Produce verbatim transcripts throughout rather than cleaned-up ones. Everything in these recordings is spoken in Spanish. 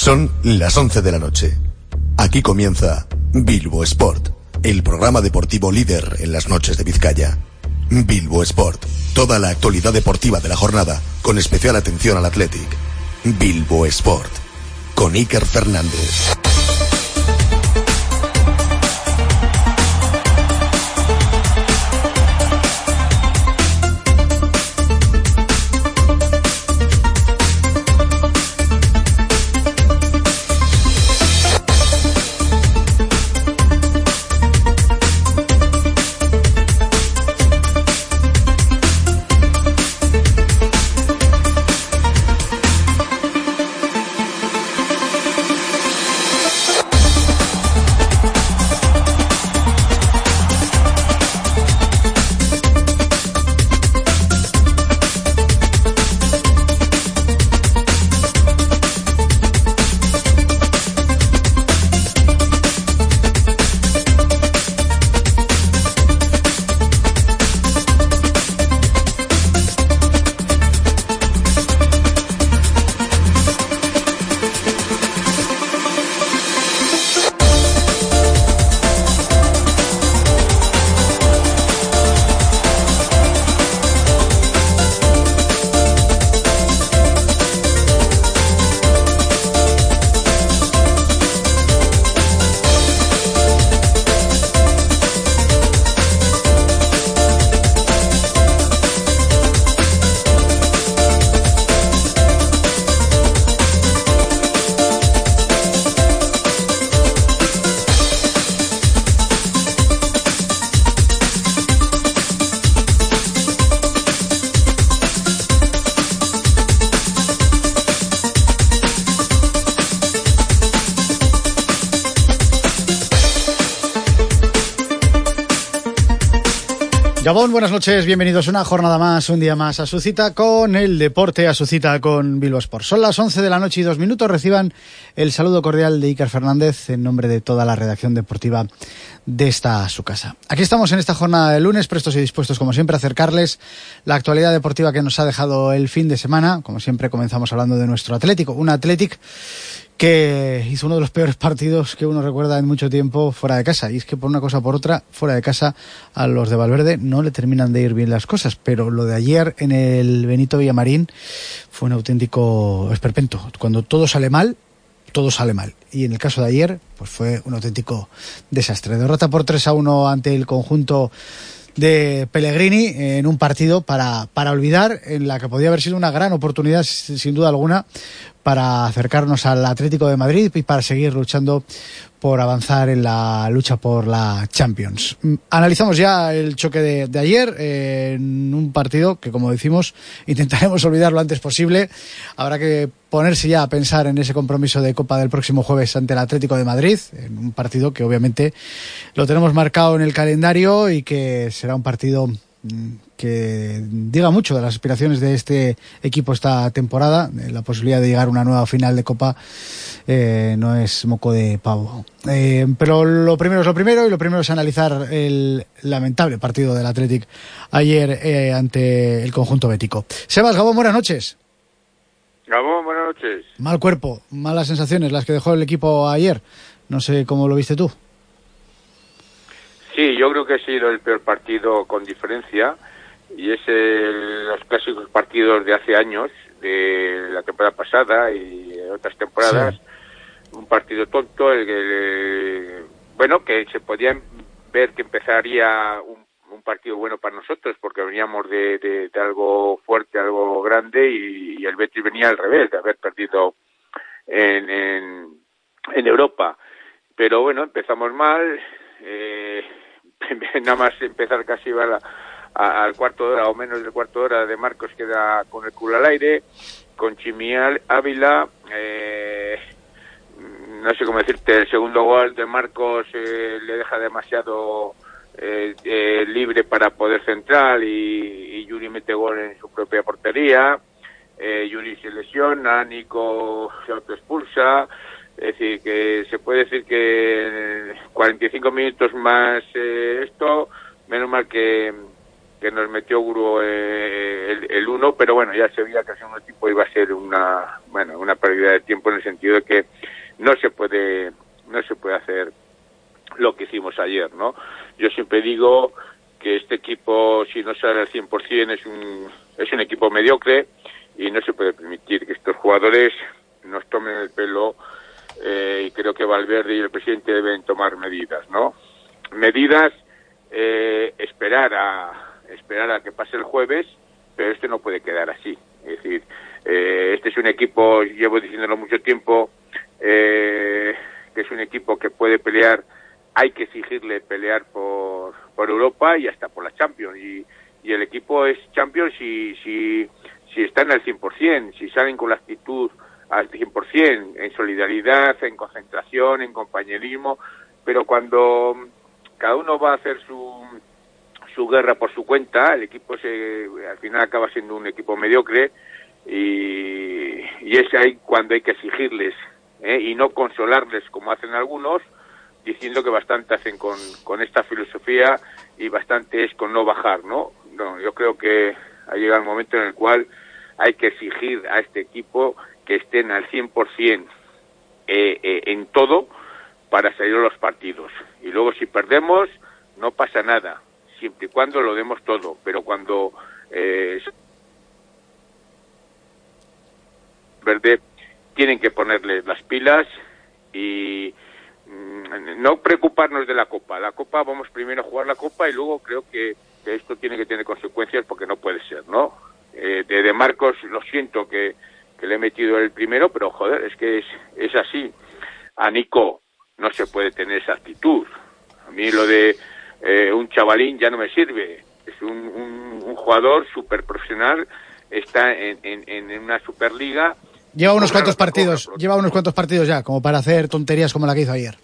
Son las once de la noche. Aquí comienza Bilbo Sport, el programa deportivo líder en las noches de Vizcaya. Bilbo Sport, toda la actualidad deportiva de la jornada, con especial atención al Athletic. Bilbo Sport, con Iker Fernández. Gabón, buenas noches, bienvenidos una jornada más, un día más a su cita con el deporte, a su cita con Bilbo Sport. Son las once de la noche y dos minutos, reciban el saludo cordial de Iker Fernández en nombre de toda la redacción deportiva de esta su casa. Aquí estamos en esta jornada de lunes, prestos y dispuestos como siempre a acercarles la actualidad deportiva que nos ha dejado el fin de semana. Como siempre comenzamos hablando de nuestro Atlético, un Athletic que hizo uno de los peores partidos que uno recuerda en mucho tiempo fuera de casa, y es que por una cosa o por otra, fuera de casa a los de Valverde no le terminan de ir bien las cosas, pero lo de ayer en el Benito Villamarín fue un auténtico esperpento. Cuando todo sale mal, todo sale mal, y en el caso de ayer pues fue un auténtico desastre. Derrota por tres a uno ante el conjunto de Pellegrini en un partido para, para olvidar, en la que podía haber sido una gran oportunidad sin duda alguna para acercarnos al Atlético de Madrid y para seguir luchando por avanzar en la lucha por la Champions. Analizamos ya el choque de, de ayer eh, en un partido que, como decimos, intentaremos olvidar lo antes posible. Habrá que ponerse ya a pensar en ese compromiso de Copa del próximo jueves ante el Atlético de Madrid, en un partido que obviamente lo tenemos marcado en el calendario y que será un partido que diga mucho de las aspiraciones de este equipo esta temporada. La posibilidad de llegar a una nueva final de Copa eh, no es moco de pavo. Eh, pero lo primero es lo primero, y lo primero es analizar el lamentable partido del Athletic ayer eh, ante el conjunto bético. Sebas, Gabón, buenas noches. Gabón, buenas noches. Mal cuerpo, malas sensaciones las que dejó el equipo ayer. No sé cómo lo viste tú. Sí, yo creo que ha sido el peor partido con diferencia, y es el, los clásicos partidos de hace años, de la temporada pasada y otras temporadas. Sí. Un partido tonto, el que, bueno, que se podía ver que empezaría un, un partido bueno para nosotros, porque veníamos de, de, de algo fuerte, algo grande, y, y el Betis venía al revés, de haber perdido en, en, en Europa. Pero bueno, empezamos mal. Eh, nada más empezar casi va la, a, al cuarto de hora o menos del cuarto de hora de Marcos queda con el culo al aire, con Chimi Ávila, eh, no sé cómo decirte, el segundo gol de Marcos eh, le deja demasiado eh, eh, libre para poder centrar, y, y Yuri mete gol en su propia portería. eh, Yuri se lesiona, Nico se autoexpulsa. Es decir, que se puede decir que cuarenta y cinco minutos más eh, esto, menos mal que, que nos metió Guru eh, el, el uno, pero bueno, ya se veía que el segundo tiempo iba a ser una, bueno, una pérdida de tiempo en el sentido de que no se puede, no se puede hacer lo que hicimos ayer, ¿no? Yo siempre digo que este equipo, si no sale al cien por ciento, es un, es un equipo mediocre y no se puede permitir que estos jugadores nos tomen el pelo, eh, y creo que Valverde y el presidente deben tomar medidas, ¿no? Medidas, eh, esperar a esperar a que pase el jueves, pero este no puede quedar así. Es decir, eh, este es un equipo, llevo diciéndolo mucho tiempo, eh, que es un equipo que puede pelear, hay que exigirle pelear por, por Europa y hasta por la Champions, y, y el equipo es Champions si, si, si están al cien por ciento, si salen con la actitud al cien por ciento, en solidaridad, en concentración, en compañerismo, pero cuando cada uno va a hacer su su guerra por su cuenta, el equipo se, al final acaba siendo un equipo mediocre, y, y es ahí cuando hay que exigirles, ¿eh? Y no consolarles como hacen algunos, diciendo que bastante hacen con, con esta filosofía y bastante es con no bajar, ¿no? No, yo creo que ha llegado el momento en el cual hay que exigir a este equipo que estén al cien por ciento eh, eh, en todo para salir a los partidos. Y luego si perdemos, no pasa nada, siempre y cuando lo demos todo, pero cuando eh, Verde tienen que ponerle las pilas y mm, no preocuparnos de la Copa. La Copa, vamos primero a jugar la Copa y luego creo que, que esto tiene que tener consecuencias porque no puede ser, ¿no? Eh, de, de Marcos, lo siento que, que le he metido el primero, pero joder, es que es, es así. A Nico no se puede tener esa actitud. A mí lo de Eh, un chavalín ya no me sirve, es un, un, un jugador súper profesional, está en, en, en una superliga. Lleva unos cuantos partidos, lleva unos cuantos partidos ya, como para hacer tonterías como la que hizo ayer.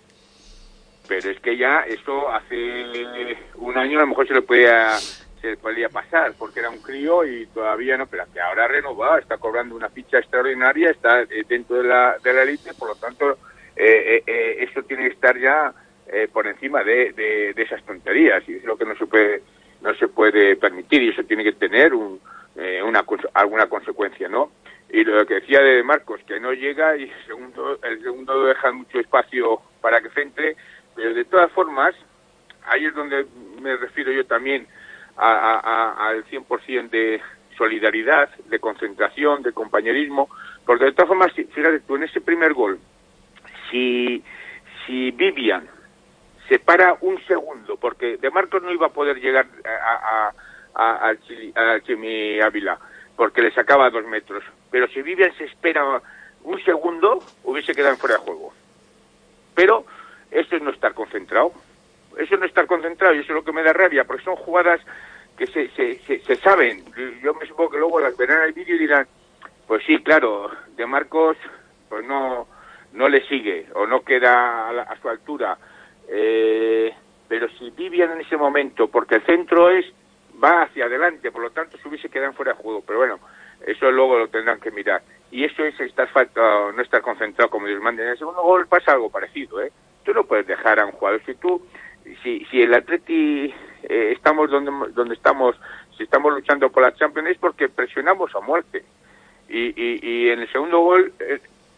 Pero es que ya eso hace un año a lo mejor se le podía, se le podía pasar, porque era un crío y todavía no, pero que ahora ha renovado, está cobrando una ficha extraordinaria, está dentro de la, de la élite, por lo tanto, eh, eh, eh, eso tiene que estar ya Eh, por encima de, de, de esas tonterías, y es lo que no se puede no se puede permitir, y eso tiene que tener un, eh, una alguna consecuencia, ¿no? Y lo que decía de Marcos, que no llega, y el segundo el segundo deja mucho espacio para que centre, pero de todas formas ahí es donde me refiero yo también a, a, a, al cien por ciento de solidaridad, de concentración, de compañerismo, porque de todas formas, fíjate tú, en ese primer gol, si si Vivian se para un segundo, porque De Marcos no iba a poder llegar a, a, a, a, Chili, a Chimi Ávila, porque le sacaba dos metros. Pero si Vivian se espera un segundo, hubiese quedado fuera de juego. Pero eso es no estar concentrado. Eso es no estar concentrado, y eso es lo que me da rabia, porque son jugadas que se, se, se, se saben. Yo me supongo que luego las verán el vídeo y dirán, pues sí, claro, De Marcos pues no, no le sigue, o no queda a, la, a su altura. Eh, pero si Vivian en ese momento, porque el centro es va hacia adelante, por lo tanto se hubiese quedado fuera de juego, pero bueno, eso luego lo tendrán que mirar, y eso es estar falta, no estar concentrado como Dios manda. En el segundo gol pasa algo parecido, ¿eh? Tú no puedes dejar a un jugador, si tú si, si el Atleti eh, estamos donde donde estamos, si estamos luchando por la Champions, es porque presionamos a muerte, y, y, y en el segundo gol eh,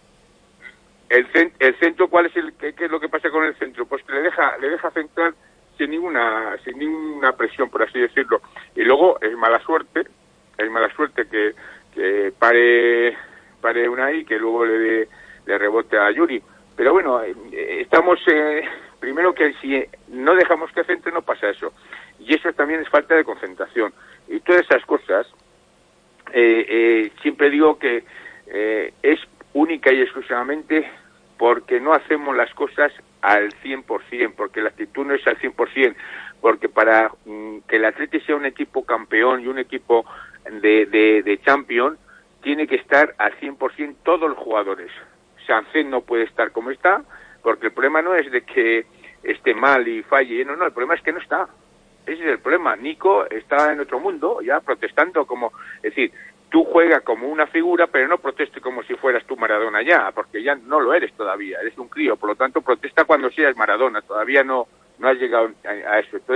El, cent, el centro, ¿cuál es el qué, qué es lo que pasa con el centro? Pues que le deja le deja centrar sin ninguna sin ninguna presión, por así decirlo. Y luego es mala suerte, es mala suerte que, que pare pare Unai, que luego le dé, le rebote a Yuri. Pero bueno, eh, estamos eh, primero que si no dejamos que centre no pasa eso. Y eso también es falta de concentración. Y todas esas cosas, eh, eh, siempre digo que eh, es única y exclusivamente porque no hacemos las cosas al cien por ciento, porque la actitud no es al cien por ciento, porque para mm, que el Atleti sea un equipo campeón y un equipo de, de, de Champions, tiene que estar al cien por ciento todos los jugadores. Sancet no puede estar como está, porque el problema no es de que esté mal y falle, no, no, el problema es que no está. Ese es el problema. Nico está en otro mundo, ya protestando como, es decir, tú juegas como una figura, pero no proteste como si fueras tú Maradona ya, porque ya no lo eres todavía, eres un crío, por lo tanto protesta cuando seas Maradona, todavía no no has llegado a, a eso. Entonces,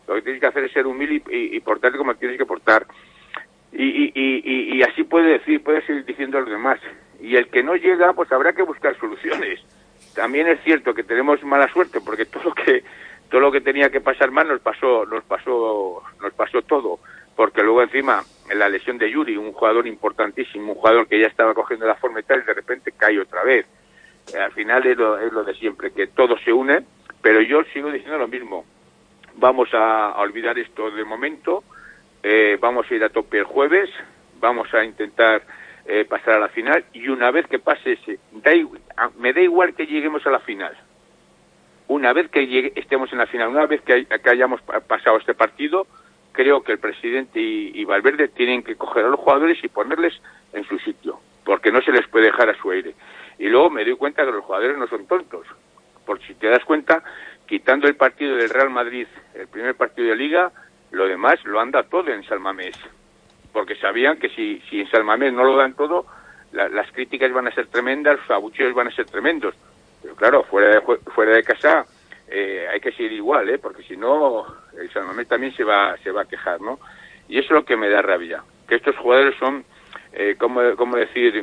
Lo que tienes que hacer es ser humilde y, y, y portarte como tienes que portar. Y, y, y, y así puede decir, puede seguir diciendo a los demás. Y el que no llega, pues habrá que buscar soluciones. También es cierto que tenemos mala suerte, porque todo lo que todo lo que tenía que pasar mal nos pasó, nos pasó, nos pasó todo. Porque luego encima, en la lesión de Yuri, un jugador importantísimo, un jugador que ya estaba cogiendo la forma y tal, y de repente cae otra vez. Eh, al final es lo, es lo de siempre, que todo se une, pero yo sigo diciendo lo mismo. Vamos a, a olvidar esto de momento, eh, vamos a ir a tope el jueves, vamos a intentar eh, pasar a la final, y una vez que pase ese, da igual, me da igual que lleguemos a la final. Una vez que llegue, estemos en la final, una vez que, hay, que hayamos pasado este partido, creo que el presidente y, y Valverde tienen que coger a los jugadores y ponerles en su sitio, porque no se les puede dejar a su aire. Y luego me doy cuenta que los jugadores no son tontos, porque si te das cuenta, quitando el partido del Real Madrid, el primer partido de Liga, lo demás lo han dado todo en San Mamés, porque sabían que si, si en San Mamés no lo dan todo, la, las críticas van a ser tremendas, los abucheos van a ser tremendos. Pero claro, fuera de, fuera de casa eh, hay que seguir igual, ¿eh? Porque si no, el San Mamés también se va, se va a quejar, ¿no? Y eso es lo que me da rabia, que estos jugadores son, eh, ¿cómo, cómo decir,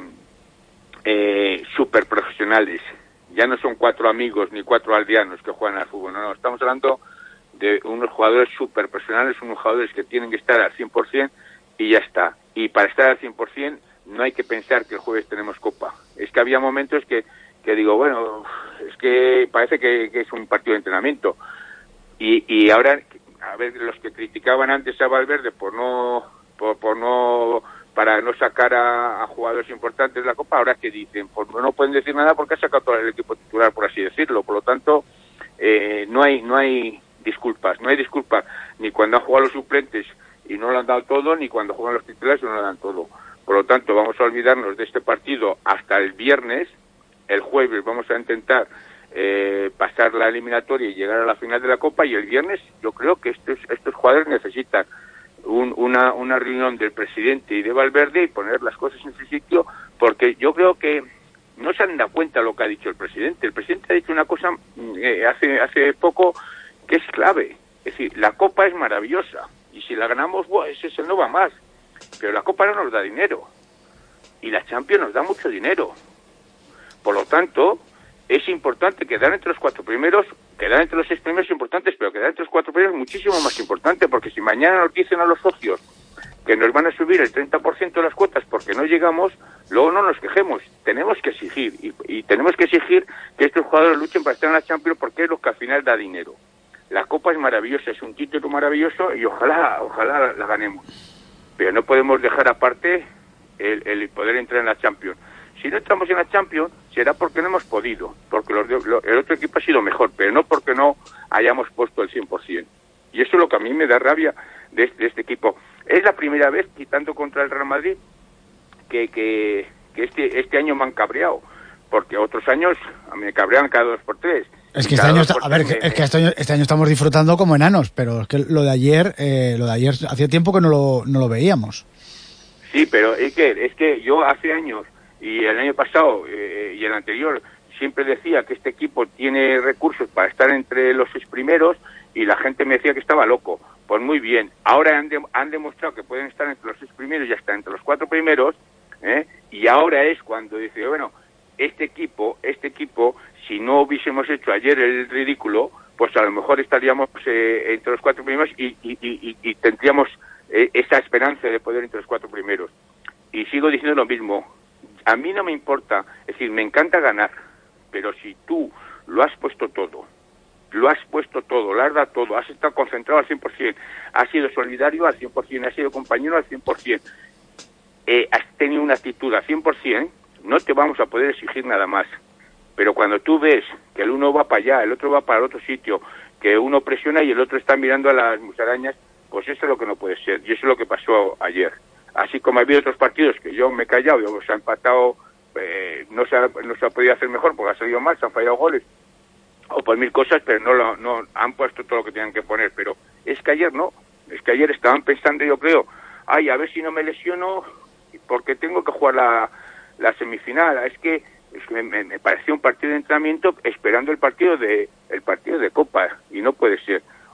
eh, súper profesionales. Ya no son cuatro amigos ni cuatro aldeanos que juegan al fútbol, no, no, estamos hablando de unos jugadores súper profesionales, unos jugadores que tienen que estar al cien por cien y ya está. Y para estar al cien por cien no hay que pensar que el jueves tenemos Copa. Es que había momentos que que digo, bueno, es que parece que, que es un partido de entrenamiento. Y, y ahora, a ver, los que criticaban antes a Valverde por no, por, por no, para no sacar a, a jugadores importantes de la Copa, ahora que dicen, pues no pueden decir nada porque ha sacado todo el equipo titular, por así decirlo. Por lo tanto, eh, no hay, no hay disculpas, no hay disculpas, ni cuando han jugado los suplentes y no lo han dado todo, ni cuando juegan los titulares y no lo dan todo. Por lo tanto, vamos a olvidarnos de este partido hasta el viernes. El jueves vamos a intentar eh, pasar la eliminatoria y llegar a la final de la Copa, y el viernes yo creo que estos, estos jugadores necesitan un, una, una reunión del presidente y de Valverde y poner las cosas en su sitio, porque yo creo que no se han dado cuenta de lo que ha dicho el presidente. El presidente ha dicho una cosa eh, hace, hace poco que es clave. Es decir, la Copa es maravillosa y si la ganamos, bueno, ese se no va más, pero la Copa no nos da dinero y la Champions nos da mucho dinero. Por lo tanto, es importante quedar entre los cuatro primeros, quedar entre los seis primeros es importante, pero quedar entre los cuatro primeros es muchísimo más importante, porque si mañana nos dicen a los socios que nos van a subir el treinta por ciento de las cuotas porque no llegamos, luego no nos quejemos, tenemos que exigir, y, y tenemos que exigir que estos jugadores luchen para estar en la Champions, porque es lo que al final da dinero. La Copa es maravillosa, es un título maravilloso, y ojalá, ojalá la, la ganemos, pero no podemos dejar aparte el, el poder entrar en la Champions. Si no estamos en la Champions, será porque no hemos podido, porque los de, lo, el otro equipo ha sido mejor, pero no porque no hayamos puesto el cien por cien. Y eso es lo que a mí me da rabia de este, de este equipo. Es la primera vez, quitando contra el Real Madrid, que, que, que este, este año me han cabreado, porque otros años me cabrean cada dos por tres. Es que este año, está, a ver, me, es que este año, este año estamos disfrutando como enanos, pero es que lo de ayer, eh, lo de ayer hacía tiempo que no lo, no lo veíamos. Sí, pero es que, es que yo hace años, y el año pasado eh, y el anterior, siempre decía que este equipo tiene recursos para estar entre los seis primeros, y la gente me decía que estaba loco. Pues muy bien, ahora han, de, han demostrado que pueden estar entre los seis primeros y hasta entre los cuatro primeros, ¿eh? Y ahora es cuando dice, bueno, este equipo, este equipo, si no hubiésemos hecho ayer el ridículo, pues a lo mejor estaríamos eh, entre los cuatro primeros y, y, y, y tendríamos eh, esa esperanza de poder entre los cuatro primeros. Y sigo diciendo lo mismo. A mí no me importa, es decir, me encanta ganar, pero si tú lo has puesto todo, lo has puesto todo, lo has dado todo, has estado concentrado al cien por cien, has sido solidario al cien por cien, has sido compañero al cien por cien, eh, has tenido una actitud al cien por cien, no te vamos a poder exigir nada más. Pero cuando tú ves que el uno va para allá, el otro va para el otro sitio, que uno presiona y el otro está mirando a las musarañas, pues eso es lo que no puede ser, y eso es lo que pasó ayer. Así como ha habido otros partidos que yo me he callado y se ha empatado, eh, no, se ha, no se ha podido hacer mejor porque ha salido mal, se han fallado goles, o por mil cosas, pero no, lo, no han puesto todo lo que tenían que poner. Pero es que ayer no, es que ayer estaban pensando, yo creo, ay, a ver si no me lesiono porque tengo que jugar la, la semifinal. Es que, es que me, me pareció un partido de entrenamiento esperando el partido de el partido de Copa, y no puede ser.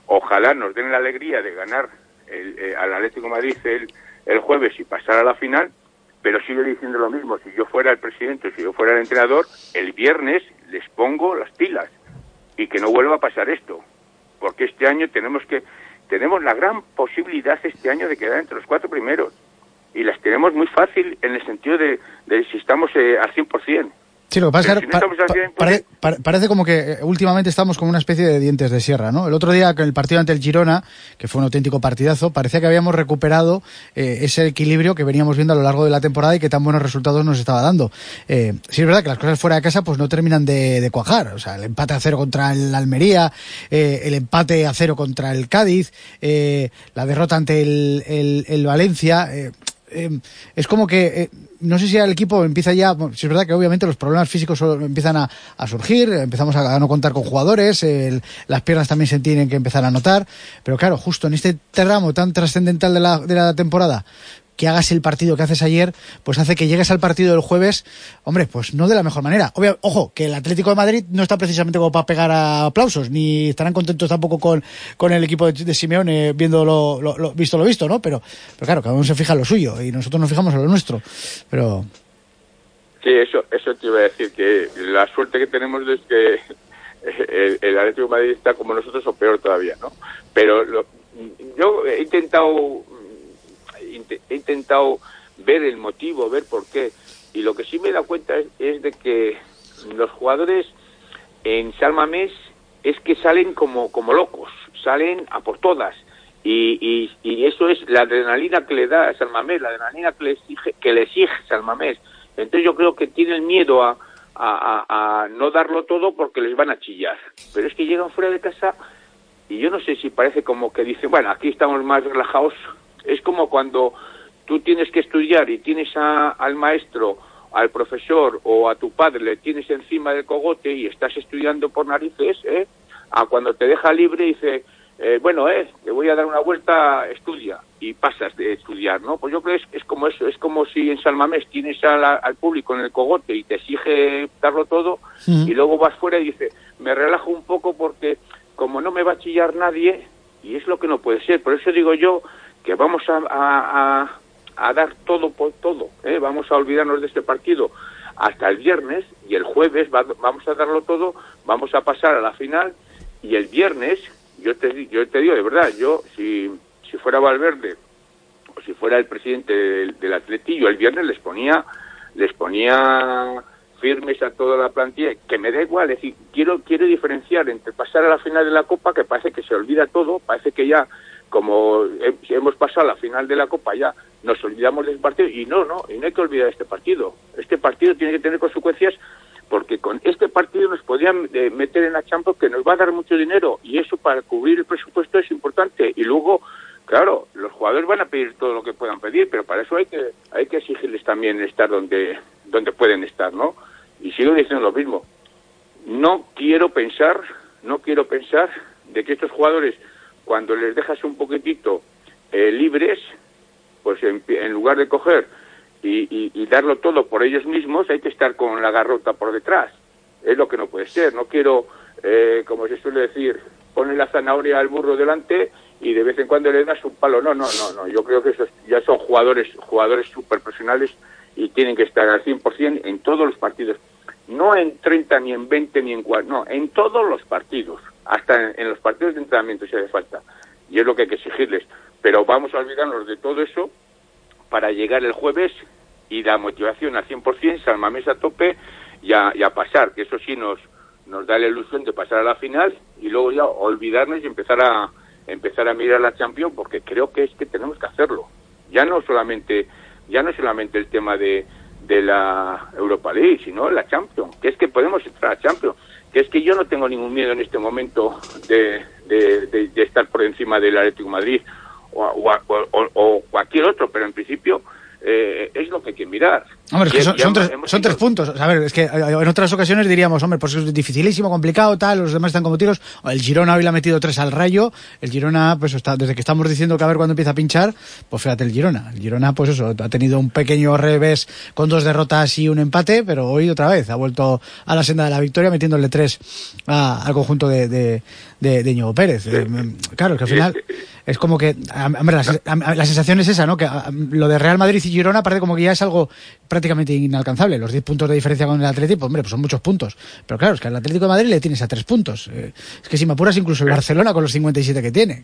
ojalá nos den la alegría de ganar el, eh, al Atlético de Madrid el, el jueves y pasar a la final, pero sigo diciendo lo mismo, si yo fuera el presidente, si yo fuera el entrenador, el viernes les pongo las pilas y que no vuelva a pasar esto, porque este año tenemos que tenemos la gran posibilidad este año de quedar entre los cuatro primeros y las tenemos muy fácil en el sentido de, de si estamos eh, al cien por ciento. Sí, lo que pasa es que si no pa, pa, pare, pare, parece como que últimamente estamos como una especie de dientes de sierra, ¿no? El otro día, con el partido ante el Girona, que fue un auténtico partidazo, parecía que habíamos recuperado eh, ese equilibrio que veníamos viendo a lo largo de la temporada y que tan buenos resultados nos estaba dando. Eh, sí es verdad que las cosas fuera de casa pues no terminan de, de cuajar. O sea, el empate a cero contra el Almería, eh, el empate a cero contra el Cádiz, eh, la derrota ante el, el, el Valencia... Eh, Eh, es como que eh, no sé si el equipo empieza ya, bueno, si es verdad que obviamente los problemas físicos empiezan a, a surgir, empezamos a, a no contar con jugadores, el, las piernas también se tienen que empezar a notar, pero claro, justo en este tramo tan trascendental de la, de la temporada, que hagas el partido que haces ayer, pues hace que llegues al partido del jueves, hombre, pues no de la mejor manera. Obvio, ojo, que el Atlético de Madrid no está precisamente como para pegar a aplausos, ni estarán contentos tampoco con, con el equipo de, de Simeone viendo lo, lo, lo visto lo visto, ¿no? Pero, pero claro, cada uno se fija en lo suyo y nosotros nos fijamos en lo nuestro. Pero sí, eso, eso te iba a decir, que la suerte que tenemos es que el, el Atlético de Madrid está como nosotros o peor todavía, ¿no? Pero lo, yo he intentado he intentado ver el motivo, ver por qué, y lo que sí me he dado cuenta es, es de que los jugadores en San Mamés es que salen como como locos, salen a por todas, y, y, y eso es la adrenalina que le da a San Mamés, la adrenalina que le exige, que le exige San Mamés. Entonces yo creo que tienen miedo a, a, a, a no darlo todo porque les van a chillar, pero es que llegan fuera de casa y yo no sé si parece como que dicen, bueno, aquí estamos más relajados. Es como cuando tú tienes que estudiar y tienes a, al maestro, al profesor o a tu padre, le tienes encima del cogote y estás estudiando por narices, ¿eh? A cuando te deja libre y dice, eh, bueno, eh, te voy a dar una vuelta, estudia, y pasas de estudiar, ¿no? Pues yo creo que es, es como eso, es como si en San Mamés tienes a la, al público en el cogote y te exige darlo todo, sí. Y luego vas fuera y dices, me relajo un poco porque como no me va a chillar nadie, y es lo que no puede ser, por eso digo yo, que vamos a, a, a, a dar todo por todo, ¿eh? Vamos a olvidarnos de este partido hasta el viernes y el jueves va, vamos a darlo todo, vamos a pasar a la final y el viernes, yo te, yo te digo de verdad, yo si, si fuera Valverde o si fuera el presidente del, del Atletillo, el viernes les ponía les ponía firmes a toda la plantilla, que me da igual, es decir, quiero, quiero diferenciar entre pasar a la final de la Copa, que parece que se olvida todo, parece que ya como hemos pasado a la final de la Copa ya nos olvidamos del partido, y no, no, y no hay que olvidar este partido. Este partido tiene que tener consecuencias porque con este partido nos podían eh, meter en la Champions, que nos va a dar mucho dinero, y eso para cubrir el presupuesto es importante. Y luego, claro, los jugadores van a pedir todo lo que puedan pedir, pero para eso hay que hay que exigirles también estar donde donde pueden estar, ¿no? Y sigo diciendo lo mismo. No quiero pensar, no quiero pensar de que estos jugadores, cuando les dejas un poquitito eh, libres, pues en, en lugar de coger y, y, y darlo todo por ellos mismos, hay que estar con la garrota por detrás. Es lo que no puede ser. No quiero, eh, como se suele decir, poner la zanahoria al burro delante y de vez en cuando le das un palo. No, no, no, no. Yo creo que esos ya son jugadores jugadores súper profesionales y tienen que estar al cien por ciento en todos los partidos. No en treinta, ni en veinte, ni en cuarenta, no, en todos los partidos. Hasta en, en los partidos de entrenamiento si hace falta. Y es lo que hay que exigirles. Pero vamos a olvidarnos de todo eso para llegar el jueves y la motivación al cien por ciento, San Mamés a tope y a, y a pasar, que eso sí nos nos da la ilusión de pasar a la final y luego ya olvidarnos y empezar a empezar a mirar la Champions, porque creo que es que tenemos que hacerlo. Ya no solamente ya no solamente el tema de, de la Europa League, sino la Champions, que es que podemos entrar a Champions, que es que yo no tengo ningún miedo en este momento de, de, de, de estar por encima del Atlético de Madrid o, o, o, o cualquier otro, pero en principio eh, es lo que hay que mirar. Hombre, es que son, son, tres, son tres puntos. A ver, es que en otras ocasiones diríamos, hombre, pues es dificilísimo, complicado, tal, los demás están como tiros. El Girona hoy le ha metido tres al Rayo. El Girona, pues está, desde que estamos diciendo que a ver cuándo empieza a pinchar, pues fíjate el Girona. El Girona, pues eso, ha tenido un pequeño revés con dos derrotas y un empate, pero hoy otra vez ha vuelto a la senda de la victoria metiéndole tres a, al conjunto de, de, de, de Íñigo Pérez. Eh, claro, que al final es como que, hombre, la, la sensación es esa, ¿no? Que a, lo de Real Madrid y Girona parece como que ya es algo prácticamente inalcanzable. Los diez puntos de diferencia con el Atlético, hombre, pues son muchos puntos. Pero claro, es que al Atlético de Madrid le tienes a tres puntos. Eh, es que si me apuras, incluso el Barcelona con los cincuenta y siete que tiene.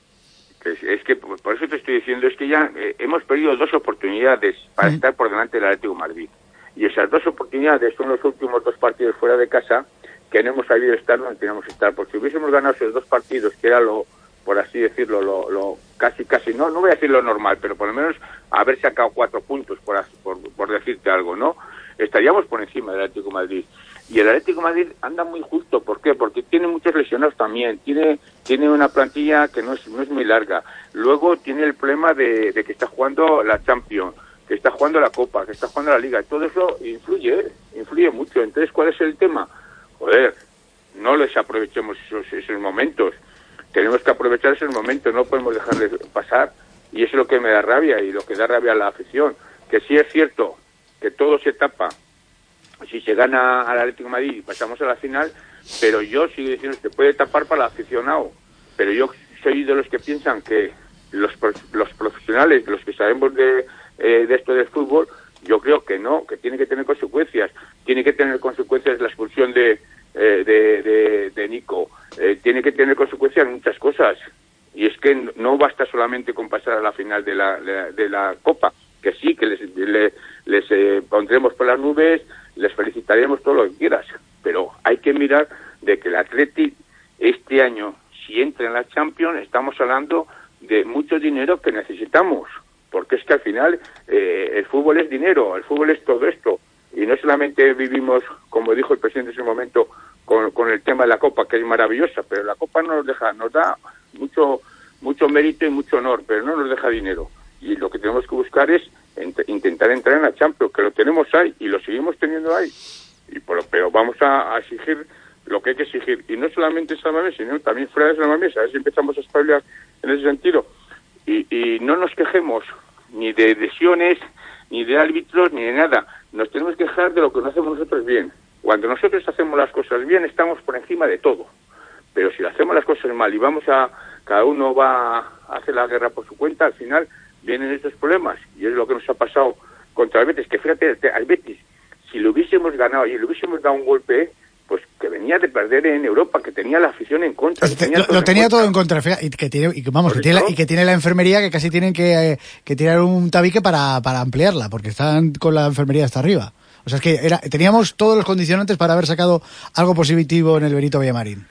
Es que por eso te estoy diciendo, es que ya eh, hemos perdido dos oportunidades para mm. estar por delante del Atlético de Madrid. Y esas dos oportunidades son los últimos dos partidos fuera de casa que no hemos sabido estar donde teníamos que estar. Porque si hubiésemos ganado esos dos partidos, que era lo, por así decirlo, lo, lo casi, casi, no, no voy a decir lo normal, pero por lo menos haber sacado cuatro puntos, por, por, por decirte algo, ¿no? Estaríamos por encima del Atlético de Madrid. Y el Atlético de Madrid anda muy justo. ¿Por qué? Porque tiene muchos lesionados también. Tiene tiene una plantilla que no es no es muy larga. Luego tiene el problema de, de que está jugando la Champions, que está jugando la Copa, que está jugando la Liga. Todo eso influye, ¿eh? influye mucho. Entonces, ¿cuál es el tema? Joder, no les aprovechemos esos, esos momentos. Tenemos que aprovechar esos momentos, no podemos dejarles pasar. Y eso es lo que me da rabia y lo que da rabia a la afición. Que sí es cierto que todo se tapa si se gana al Atlético de Madrid y pasamos a la final, pero yo sigo diciendo que se puede tapar para el aficionado. Pero yo soy de los que piensan que los los profesionales, los que sabemos de, eh, de esto del fútbol, yo creo que no, que tiene que tener consecuencias. Tiene que tener consecuencias la expulsión de, eh, de, de, de Nico. Eh, tiene que tener consecuencias en muchas cosas. Y es que no basta solamente con pasar a la final de la, de, de la Copa, que sí, que les, les, les eh, pondremos por las nubes, les felicitaremos todo lo que quieras, pero hay que mirar de que el Atleti este año, si entra en la Champions, estamos hablando de mucho dinero que necesitamos, porque es que al final eh, el fútbol es dinero, el fútbol es todo esto, y no solamente vivimos, como dijo el presidente en ese momento, con, con el tema de la Copa, que es maravillosa, pero la Copa no nos deja, nos da mucho mucho mérito y mucho honor, pero no nos deja dinero, y lo que tenemos que buscar es ent- intentar entrar en la Champions, que lo tenemos ahí, y lo seguimos teniendo ahí, y por, pero vamos a, a exigir lo que hay que exigir, y no solamente en San Mamés, sino también fuera de San Mamés, a ver si empezamos a espabilar en ese sentido, y, y no nos quejemos ni de lesiones, ni de árbitros, ni de nada, nos tenemos que quejar de lo que no hacemos nosotros bien. Cuando nosotros hacemos las cosas bien, estamos por encima de todo, pero si hacemos las cosas mal y vamos a, cada uno va a hacer la guerra por su cuenta, al final vienen estos problemas, y es lo que nos ha pasado contra el Betis, que fíjate, al Betis, si lo hubiésemos ganado y le hubiésemos dado un golpe, pues que venía de perder en Europa, que tenía la afición en contra. Lo tenía, todo, lo tenía en todo en contra, y que tiene, y que, vamos, que tiene, la, y que tiene la enfermería que casi tienen que, eh, que tirar un tabique para, para ampliarla, porque están con la enfermería hasta arriba. O sea, es que era, teníamos todos los condicionantes para haber sacado algo positivo en el Benito Villamarín.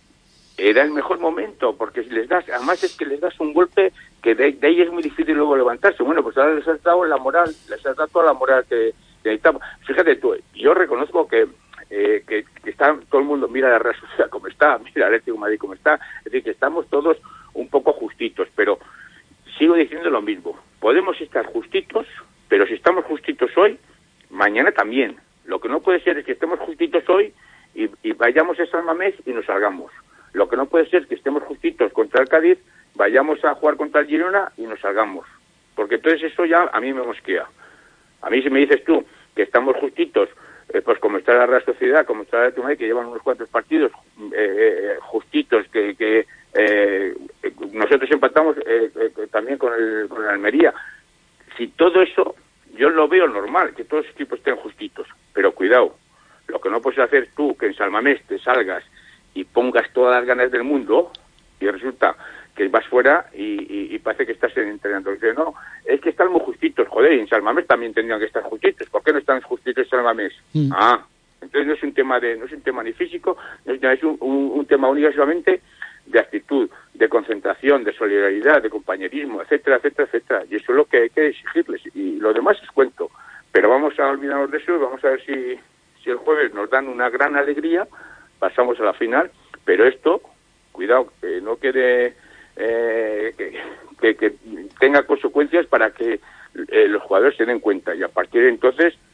Era el mejor momento, porque si les das, además es que les das un golpe que de, de ahí es muy difícil luego levantarse. Bueno, pues ahora les has dado la moral, les has dado toda la moral que, que necesitamos. Fíjate tú, yo reconozco que Eh, que, que está todo el mundo, mira la Real Sociedad como está, mira el Atlético de Madrid como está, es decir, que estamos todos un poco justitos, pero sigo diciendo lo mismo, podemos estar justitos, pero si estamos justitos hoy, mañana también. Lo que no puede ser es que estemos justitos hoy y, y vayamos a San Mamés y nos salgamos. Lo que no puede ser es que estemos justitos contra el Cádiz, vayamos a jugar contra el Girona y nos salgamos, porque entonces eso ya a mí me mosquea. A mí si me dices tú que estamos justitos, Eh, pues como está la Real Sociedad, como está la Atlético de Madrid, que llevan unos cuantos partidos eh, eh, justitos, que, que eh, nosotros empatamos eh, eh, también con el, con el Almería. Si todo eso, yo lo veo normal, que todos los equipos estén justitos, pero cuidado, lo que no puedes hacer tú, que en San Mamés te salgas y pongas todas las ganas del mundo, y resulta que vas fuera y, y, y parece que estás entrenando. Dice, no, es que están muy justitos, joder, y en San Mamés también tendrían que estar justitos. ¿Por qué no están justitos en San Mamés? Mm. Ah, entonces no es un tema de, no es un tema ni físico, no es, es un, un, un tema únicamente de actitud, de concentración, de solidaridad, de compañerismo, etcétera, etcétera, etcétera. Y eso es lo que hay que exigirles. Y lo demás es cuento. Pero vamos a olvidarnos de eso, vamos a ver si, si el jueves nos dan una gran alegría, pasamos a la final, pero esto, cuidado, que no quede Eh, que, que, que tenga consecuencias para que eh, los jugadores se den cuenta, y a partir de entonces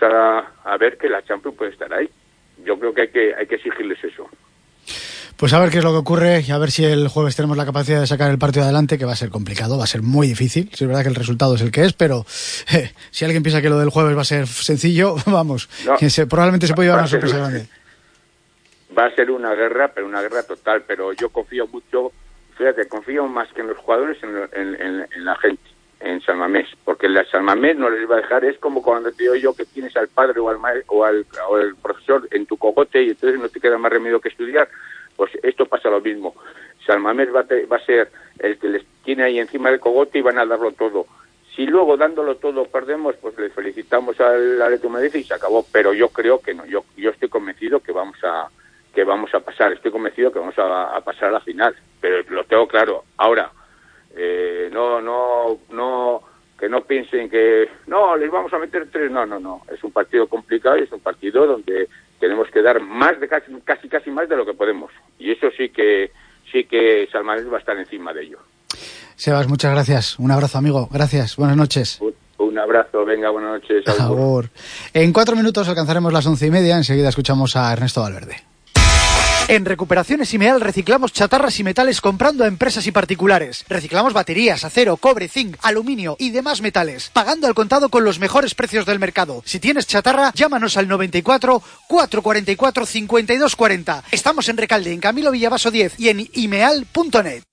a, a ver que la Champions puede estar ahí. Yo creo que hay que hay que exigirles eso. Pues a ver qué es lo que ocurre y a ver si el jueves tenemos la capacidad de sacar el partido adelante, que va a ser complicado, va a ser muy difícil. Sí, es verdad que el resultado es el que es, pero eh, si alguien piensa que lo del jueves va a ser sencillo, vamos, no, se, probablemente se puede llevar una sorpresa grande. Va a ser una guerra, pero una guerra total, pero yo confío mucho, fíjate, confío más que en los jugadores, en, en, en, en la gente, en San Mamés, porque la San Mamés no les va a dejar, es como cuando te digo yo que tienes al padre o al, o al, o al profesor en tu cogote y entonces no te queda más remedio que estudiar. Pues esto pasa lo mismo. San Mamés va, te, va a ser el que les tiene ahí encima del cogote y van a darlo todo. Si luego dándolo todo perdemos, pues les felicitamos al Atlético de Madrid y se acabó. Pero yo creo que no. Yo yo estoy convencido que vamos a que vamos a pasar. Estoy convencido que vamos a, a pasar a la final. Pero lo tengo claro. Ahora eh, no no no que no piensen que no les vamos a meter tres. No no no. Es un partido complicado y es un partido donde tenemos que dar más de casi casi casi más de lo que podemos, y eso sí que sí que San Mamés va a estar encima de ello. Sebas, muchas gracias, un abrazo amigo, gracias, buenas noches. Un, un abrazo, venga, buenas noches. Por favor. En cuatro minutos alcanzaremos las once y media, enseguida escuchamos a Ernesto Valverde. En Recuperaciones Imeal reciclamos chatarras y metales comprando a empresas y particulares. Reciclamos baterías, acero, cobre, zinc, aluminio y demás metales, pagando al contado con los mejores precios del mercado. Si tienes chatarra, llámanos al noventa y cuatro, cuatrocientos cuarenta y cuatro, cincuenta y dos cuarenta. Estamos en Recalde, en Camilo Villavaso diez y en imeal punto net.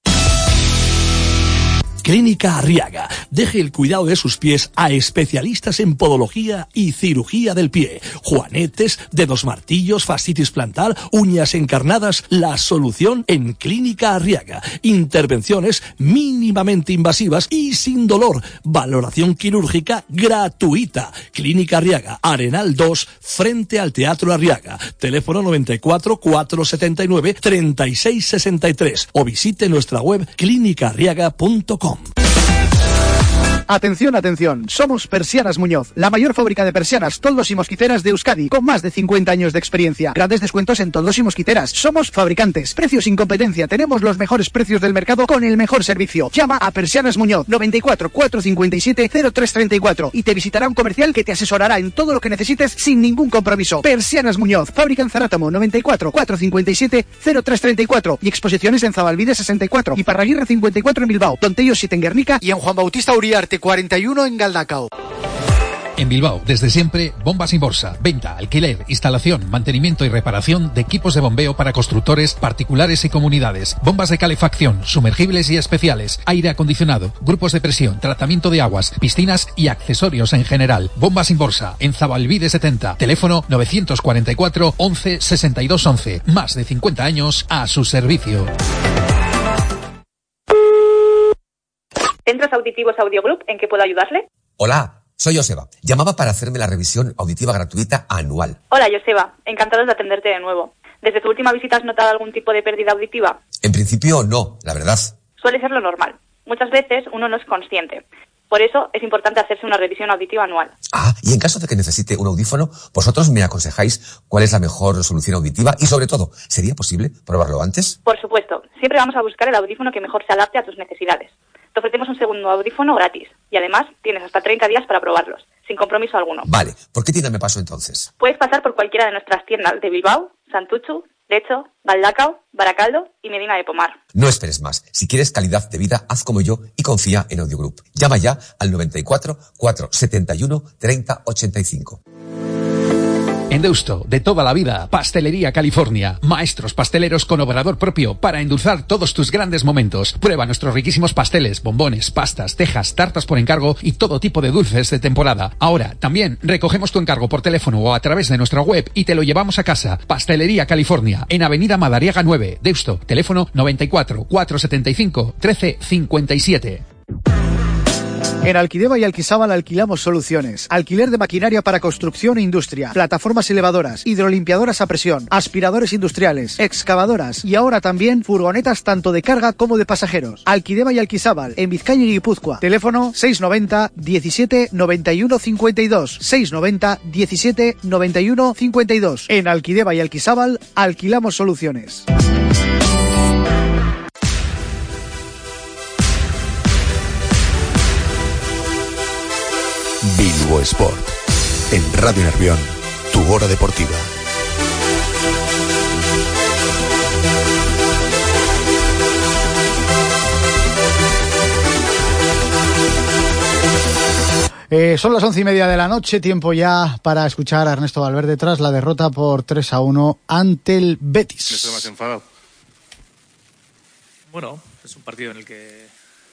Clínica Arriaga. Deje el cuidado de sus pies a especialistas en podología y cirugía del pie. Juanetes, dedos martillos, fascitis plantar, uñas encarnadas. La solución en Clínica Arriaga. Intervenciones mínimamente invasivas y sin dolor. Valoración quirúrgica gratuita. Clínica Arriaga, Arenal dos, frente al Teatro Arriaga. Teléfono noventa y cuatro, cuatrocientos setenta y nueve, treinta y seis sesenta y tres o visite nuestra web clínica arriaga punto com. Atención, atención, somos Persianas Muñoz, la mayor fábrica de persianas, toldos y mosquiteras de Euskadi, con más de cincuenta años de experiencia. Grandes descuentos en toldos y mosquiteras. Somos fabricantes, precios sin competencia, tenemos los mejores precios del mercado con el mejor servicio. Llama a Persianas Muñoz, noventa y cuatro, cuatrocientos cincuenta y siete, cero tres treinta y cuatro y te visitará un comercial que te asesorará en todo lo que necesites sin ningún compromiso. Persianas Muñoz, fábrica en Zarátamo, noventa y cuatro, cuatrocientos cincuenta y siete, cero tres treinta y cuatro y exposiciones en Zabalbide sesenta y cuatro y Parraguirre cincuenta y cuatro en Bilbao, Tontello siete en Guernica y en Juan Bautista Uriarte cuarenta y uno en Galdacao. En Bilbao, desde siempre, Bombas Inborsa. Venta, alquiler, instalación, mantenimiento y reparación de equipos de bombeo para constructores, particulares y comunidades. Bombas de calefacción, sumergibles y especiales, aire acondicionado, grupos de presión, tratamiento de aguas, piscinas y accesorios en general. Bombas Inborsa, en Zabalbide setenta. Teléfono novecientos cuarenta y cuatro, once, sesenta y dos once. Más de cincuenta años a su servicio. Centros Auditivos Audiogroup, ¿en qué puedo ayudarle? Hola, soy Joseba. Llamaba para hacerme la revisión auditiva gratuita anual. Hola, Joseba. Encantados de atenderte de nuevo. ¿Desde tu última visita has notado algún tipo de pérdida auditiva? En principio no, la verdad. Suele ser lo normal. Muchas veces uno no es consciente. Por eso es importante hacerse una revisión auditiva anual. Ah, y en caso de que necesite un audífono, vosotros me aconsejáis cuál es la mejor solución auditiva y, sobre todo, ¿sería posible probarlo antes? Por supuesto. Siempre vamos a buscar el audífono que mejor se adapte a tus necesidades. Te ofrecemos un segundo audífono gratis y además tienes hasta treinta días para probarlos, sin compromiso alguno. Vale, ¿por qué tienda me paso entonces? Puedes pasar por cualquiera de nuestras tiendas de Bilbao, Santuchu, Lecho, Galdacao, Baracaldo y Medina de Pomar. No esperes más. Si quieres calidad de vida, haz como yo y confía en Audiogroup. Llama ya al noventa y cuatro, cuatrocientos setenta y uno, treinta ochenta y cinco. En Deusto, de toda la vida, Pastelería California. Maestros pasteleros con obrador propio para endulzar todos tus grandes momentos. Prueba nuestros riquísimos pasteles, bombones, pastas, tejas, tartas por encargo y todo tipo de dulces de temporada. Ahora, también recogemos tu encargo por teléfono o a través de nuestra web y te lo llevamos a casa. Pastelería California, en Avenida Madariaga nueve, Deusto. Teléfono noventa y cuatro, cuatrocientos setenta y cinco, trece cincuenta y siete. En Alquideva y Alquisábal alquilamos soluciones. Alquiler de maquinaria para construcción e industria, plataformas elevadoras, hidrolimpiadoras a presión, aspiradores industriales, excavadoras y ahora también furgonetas tanto de carga como de pasajeros. Alquideva y Alquisábal, en Vizcaya y Guipúzcoa. Teléfono seiscientos noventa, diecisiete, noventa y uno cincuenta y dos. seiscientos noventa, diecisiete, noventa y uno cincuenta y dos. En Alquideva y Alquisábal alquilamos soluciones. Bilbo Sport, En Radio Nervión, tu hora deportiva. Eh, son las once y media de la noche, tiempo ya para escuchar a Ernesto Valverde tras la derrota por tres a uno ante el Betis. Me estoy más enfadado. Bueno, es un partido en el que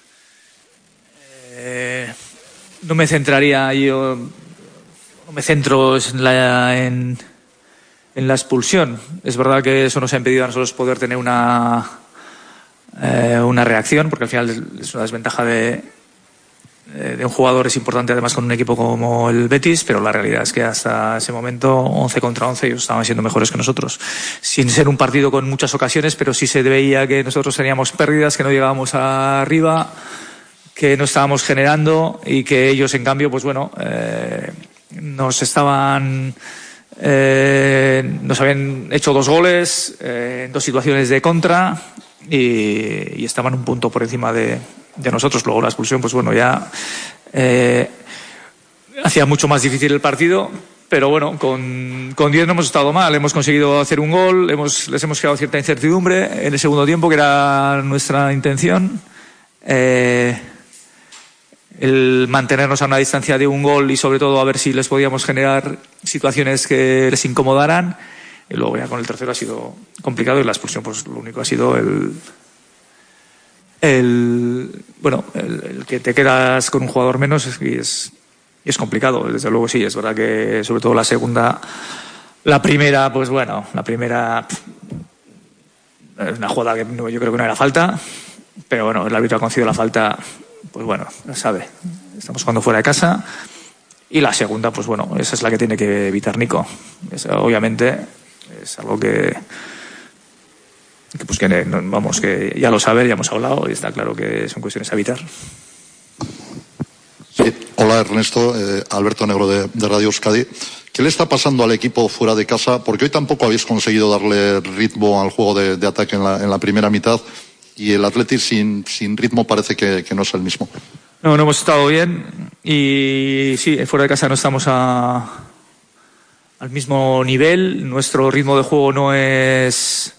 eh, no me centraría yo, no me centro en la, en, en la expulsión. Es verdad que eso nos ha impedido a nosotros poder tener una, eh, una reacción, porque al final es una desventaja de... de un jugador es importante, además con un equipo como el Betis, pero la realidad es que hasta ese momento once contra once ellos estaban siendo mejores que nosotros, sin ser un partido con muchas ocasiones, pero sí se veía que nosotros teníamos pérdidas, que no llegábamos arriba, que no estábamos generando y que ellos en cambio pues bueno eh, nos estaban eh, nos habían hecho dos goles eh, en dos situaciones de contra y, y estaban un punto por encima de de nosotros. Luego la expulsión, pues bueno, ya eh, hacía mucho más difícil el partido, pero bueno, con, con diez no hemos estado mal, hemos conseguido hacer un gol, hemos, les hemos creado cierta incertidumbre en el segundo tiempo, que era nuestra intención, eh, el mantenernos a una distancia de un gol y sobre todo a ver si les podíamos generar situaciones que les incomodaran, y luego ya con el tercero ha sido complicado y la expulsión pues lo único ha sido el el bueno el, el que te quedas con un jugador menos es, y es y es complicado, desde luego. Sí, es verdad que sobre todo la segunda, la primera pues bueno la primera es una jugada que no, yo creo que no era falta, pero bueno, el árbitro ha concedido la falta, pues bueno, sabe, estamos jugando fuera de casa. Y la segunda, pues bueno, esa es la que tiene que evitar Nico. Esa, obviamente es algo que que pues que vamos, que ya lo sabe, ya hemos hablado y está claro que son cuestiones a evitar. Sí, hola Ernesto, eh, Alberto Negro de, de Radio Euskadi. ¿Qué le está pasando al equipo fuera de casa? Porque hoy tampoco habéis conseguido darle ritmo al juego de, de ataque en la, en la primera mitad y el Athletic sin, sin ritmo parece que, que no es el mismo. No, no hemos estado bien y sí, fuera de casa no estamos a, al mismo nivel. Nuestro ritmo de juego no es...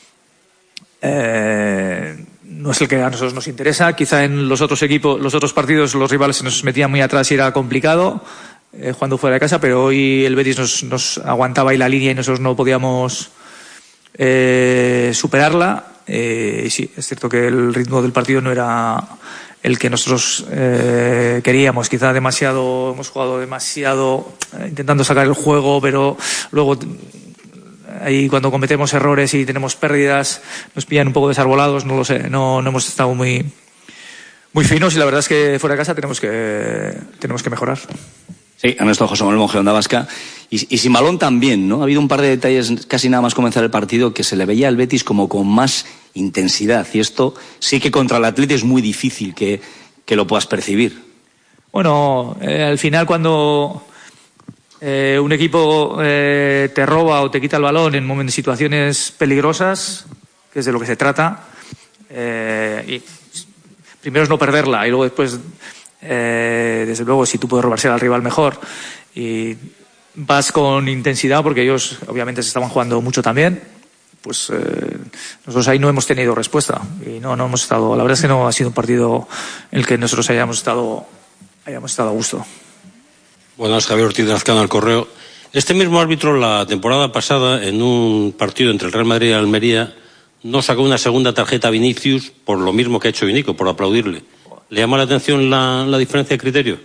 Eh, no es el que a nosotros nos interesa. Quizá en los otros equipos, los otros partidos, los rivales se nos metían muy atrás y era complicado eh, jugando fuera de casa, pero hoy el Betis nos, nos aguantaba ahí la línea y nosotros no podíamos eh, superarla. Eh, y sí, es cierto que el ritmo del partido no era el que nosotros eh, queríamos. Quizá demasiado, hemos jugado demasiado eh, intentando sacar el juego, pero luego ahí cuando cometemos errores y tenemos pérdidas nos pillan un poco desarbolados, no lo sé, no, no hemos estado muy muy finos y la verdad es que fuera de casa tenemos que tenemos que mejorar. Sí, Ernesto, José Manuel Monge, Onda Vasca. Y, y sin balón también, ¿no? Ha habido un par de detalles casi nada más comenzar el partido que se le veía al Betis como con más intensidad y esto sí que contra el Atleti es muy difícil que, que lo puedas percibir. Bueno, eh, al final cuando Eh, un equipo eh, te roba o te quita el balón en momentos, situaciones peligrosas, que es de lo que se trata, eh, y primero es no perderla y luego después eh, desde luego si tú puedes robarse al rival mejor y vas con intensidad porque ellos obviamente se estaban jugando mucho también, pues eh, nosotros ahí no hemos tenido respuesta y no, no hemos estado, la verdad es que no ha sido un partido en el que nosotros hayamos estado hayamos estado a gusto. Buenas, Javier Ortiz de Azcano, al Correo. Este mismo árbitro, la temporada pasada, en un partido entre el Real Madrid y Almería, no sacó una segunda tarjeta a Vinicius por lo mismo que ha hecho Vinico, por aplaudirle. ¿Le llama la atención la, la diferencia de criterio?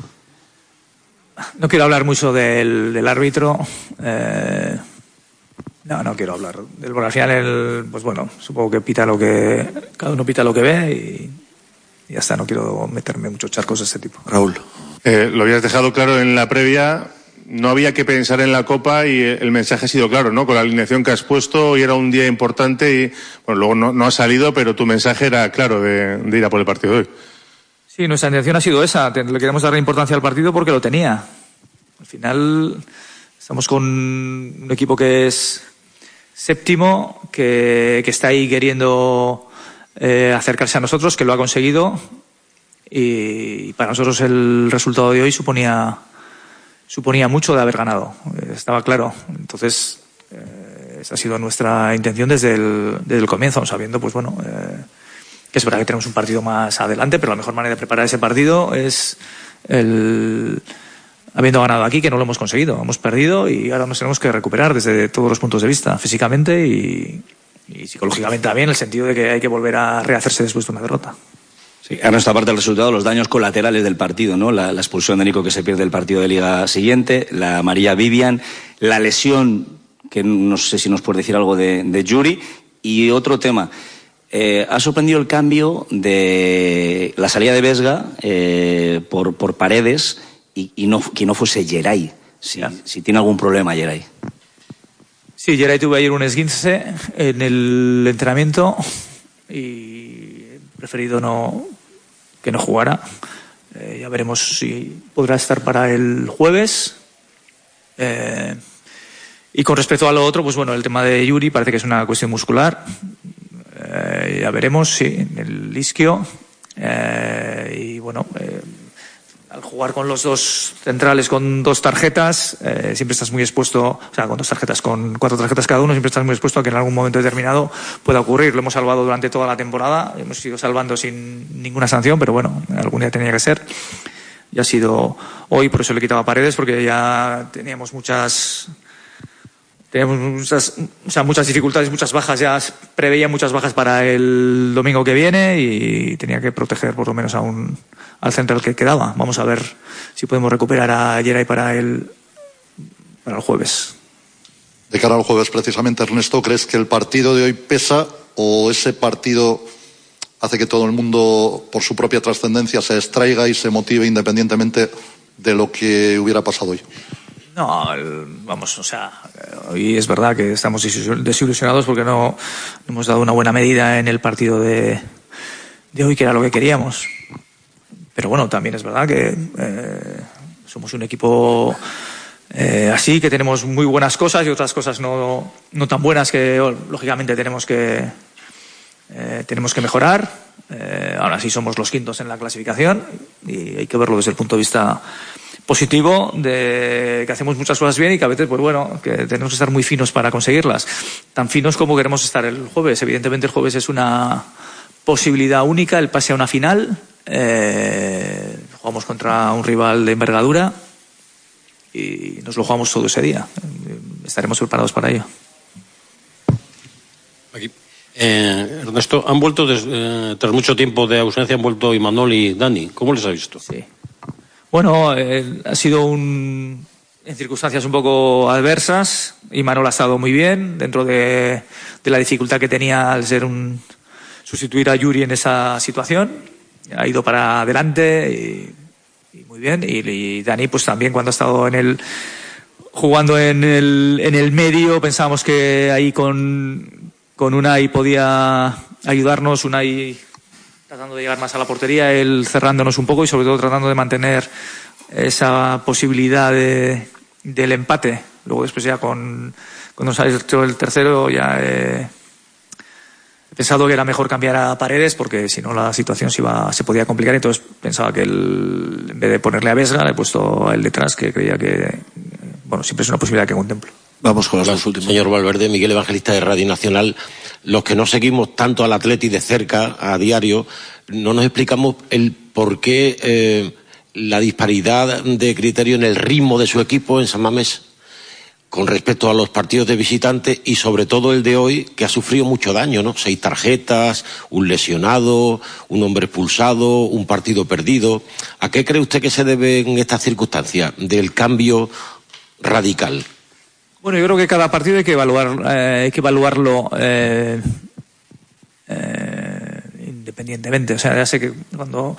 No quiero hablar mucho del, del árbitro. Eh, no, no quiero hablar. Del, bueno, al final, el, pues bueno, supongo que pita lo que... Cada uno pita lo que ve y, y ya está. No quiero meterme en muchos charcos de este tipo. Raúl. Eh, lo habías dejado claro en la previa, no había que pensar en la Copa y el mensaje ha sido claro, ¿no? Con la alineación que has puesto, hoy era un día importante y, bueno, luego no, no ha salido, pero tu mensaje era claro de, de ir a por el partido de hoy. Sí, nuestra intención ha sido esa, le queremos dar importancia al partido porque lo tenía. Al final estamos con un equipo que es séptimo, que, que está ahí queriendo eh, acercarse a nosotros, que lo ha conseguido. Y para nosotros el resultado de hoy suponía suponía mucho de haber ganado, eh, estaba claro. Entonces, eh, esa ha sido nuestra intención desde el, desde el comienzo, sabiendo, pues bueno, eh, que es verdad que tenemos un partido más adelante, pero la mejor manera de preparar ese partido es el habiendo ganado aquí, que no lo hemos conseguido, hemos perdido y ahora nos tenemos que recuperar desde todos los puntos de vista, físicamente y, y psicológicamente también, en el sentido de que hay que volver a rehacerse después de una derrota. Sí, a nuestra parte del resultado, los daños colaterales del partido, ¿no? La, la expulsión de Nico, que se pierde el partido de Liga siguiente, la amarilla Vivian, la lesión, que no sé si nos puede decir algo de, de Yuri, y otro tema. Eh, ha sorprendido el cambio de la salida de Vesga eh, por, por Paredes y, y no, que no fuese Geray. Si, si tiene algún problema, Geray. Sí, Geray tuvo ayer un esguince en el entrenamiento y he preferido no, que no jugara. Eh, ya veremos si podrá estar para el jueves. Eh, y con respecto a lo otro, pues bueno, el tema de Yuri parece que es una cuestión muscular. Eh, ya veremos, sí, el isquio. Eh, y bueno, eh, al jugar con los dos centrales con dos tarjetas, eh, siempre estás muy expuesto, o sea, con dos tarjetas, con cuatro tarjetas cada uno, siempre estás muy expuesto a que en algún momento determinado pueda ocurrir. Lo hemos salvado durante toda la temporada, hemos ido salvando sin ninguna sanción, pero bueno, algún día tenía que ser. Y ha sido hoy, por eso le quitaba Paredes, porque ya teníamos muchas... Teníamos muchas, o sea, muchas dificultades, muchas bajas, ya preveía muchas bajas para el domingo que viene y tenía que proteger por lo menos a un, al central que quedaba. Vamos a ver si podemos recuperar a Geray para el, para el jueves. De cara al jueves, precisamente, Ernesto, ¿crees que el partido de hoy pesa o ese partido hace que todo el mundo, por su propia trascendencia, se extraiga y se motive independientemente de lo que hubiera pasado hoy? No, el, vamos, o sea, hoy es verdad que estamos desilusionados porque no, no hemos dado una buena medida en el partido de, de hoy, que era lo que queríamos. Pero bueno, también es verdad que eh, somos un equipo eh, así, que tenemos muy buenas cosas y otras cosas no, no tan buenas que lógicamente tenemos que, eh, tenemos que mejorar. Eh, ahora sí somos los quintos en la clasificación y hay que verlo desde el punto de vista positivo, de que hacemos muchas cosas bien y que a veces, pues bueno, que tenemos que estar muy finos para conseguirlas. Tan finos como queremos estar el jueves. Evidentemente el jueves es una posibilidad única, el pase a una final. Eh, jugamos contra un rival de envergadura y nos lo jugamos todo ese día. Estaremos preparados para ello. Aquí. Eh, Ernesto, han vuelto des, eh, tras mucho tiempo de ausencia, han vuelto Imanol y Dani. ¿Cómo les ha visto? Sí. Bueno, eh, ha sido un, en circunstancias un poco adversas. Imanol ha estado muy bien dentro de, de la dificultad que tenía al ser un sustituir a Yuri en esa situación. Ha ido para adelante y, y muy bien. Y, y Dani, pues también cuando ha estado en el jugando en el, en el medio, pensábamos que ahí con, con Unai podía ayudarnos. Unai tratando de llegar más a la portería, él cerrándonos un poco y sobre todo tratando de mantener esa posibilidad de, del empate. Luego después ya con cuando nos ha hecho el tercero ya he, he pensado que era mejor cambiar a Paredes porque si no la situación se, iba, se podía complicar. Entonces pensaba que él, en vez de ponerle a Vesga, le he puesto a él detrás, que creía que bueno, siempre es una posibilidad que contemplo. Vamos con los dos últimos. Señor Valverde, Miguel Evangelista de Radio Nacional, los que no seguimos tanto al Atleti de cerca, a diario, no nos explicamos el por qué eh, la disparidad de criterio en el ritmo de su equipo en San Mamés con respecto a los partidos de visitantes y sobre todo el de hoy, que ha sufrido mucho daño, ¿no? Seis tarjetas, un lesionado, un hombre expulsado, un partido perdido. ¿A qué cree usted que se debe en estas circunstancias del cambio radical? Bueno, yo creo que cada partido hay que evaluar, eh, hay que evaluarlo eh, eh, independientemente. O sea, ya sé que cuando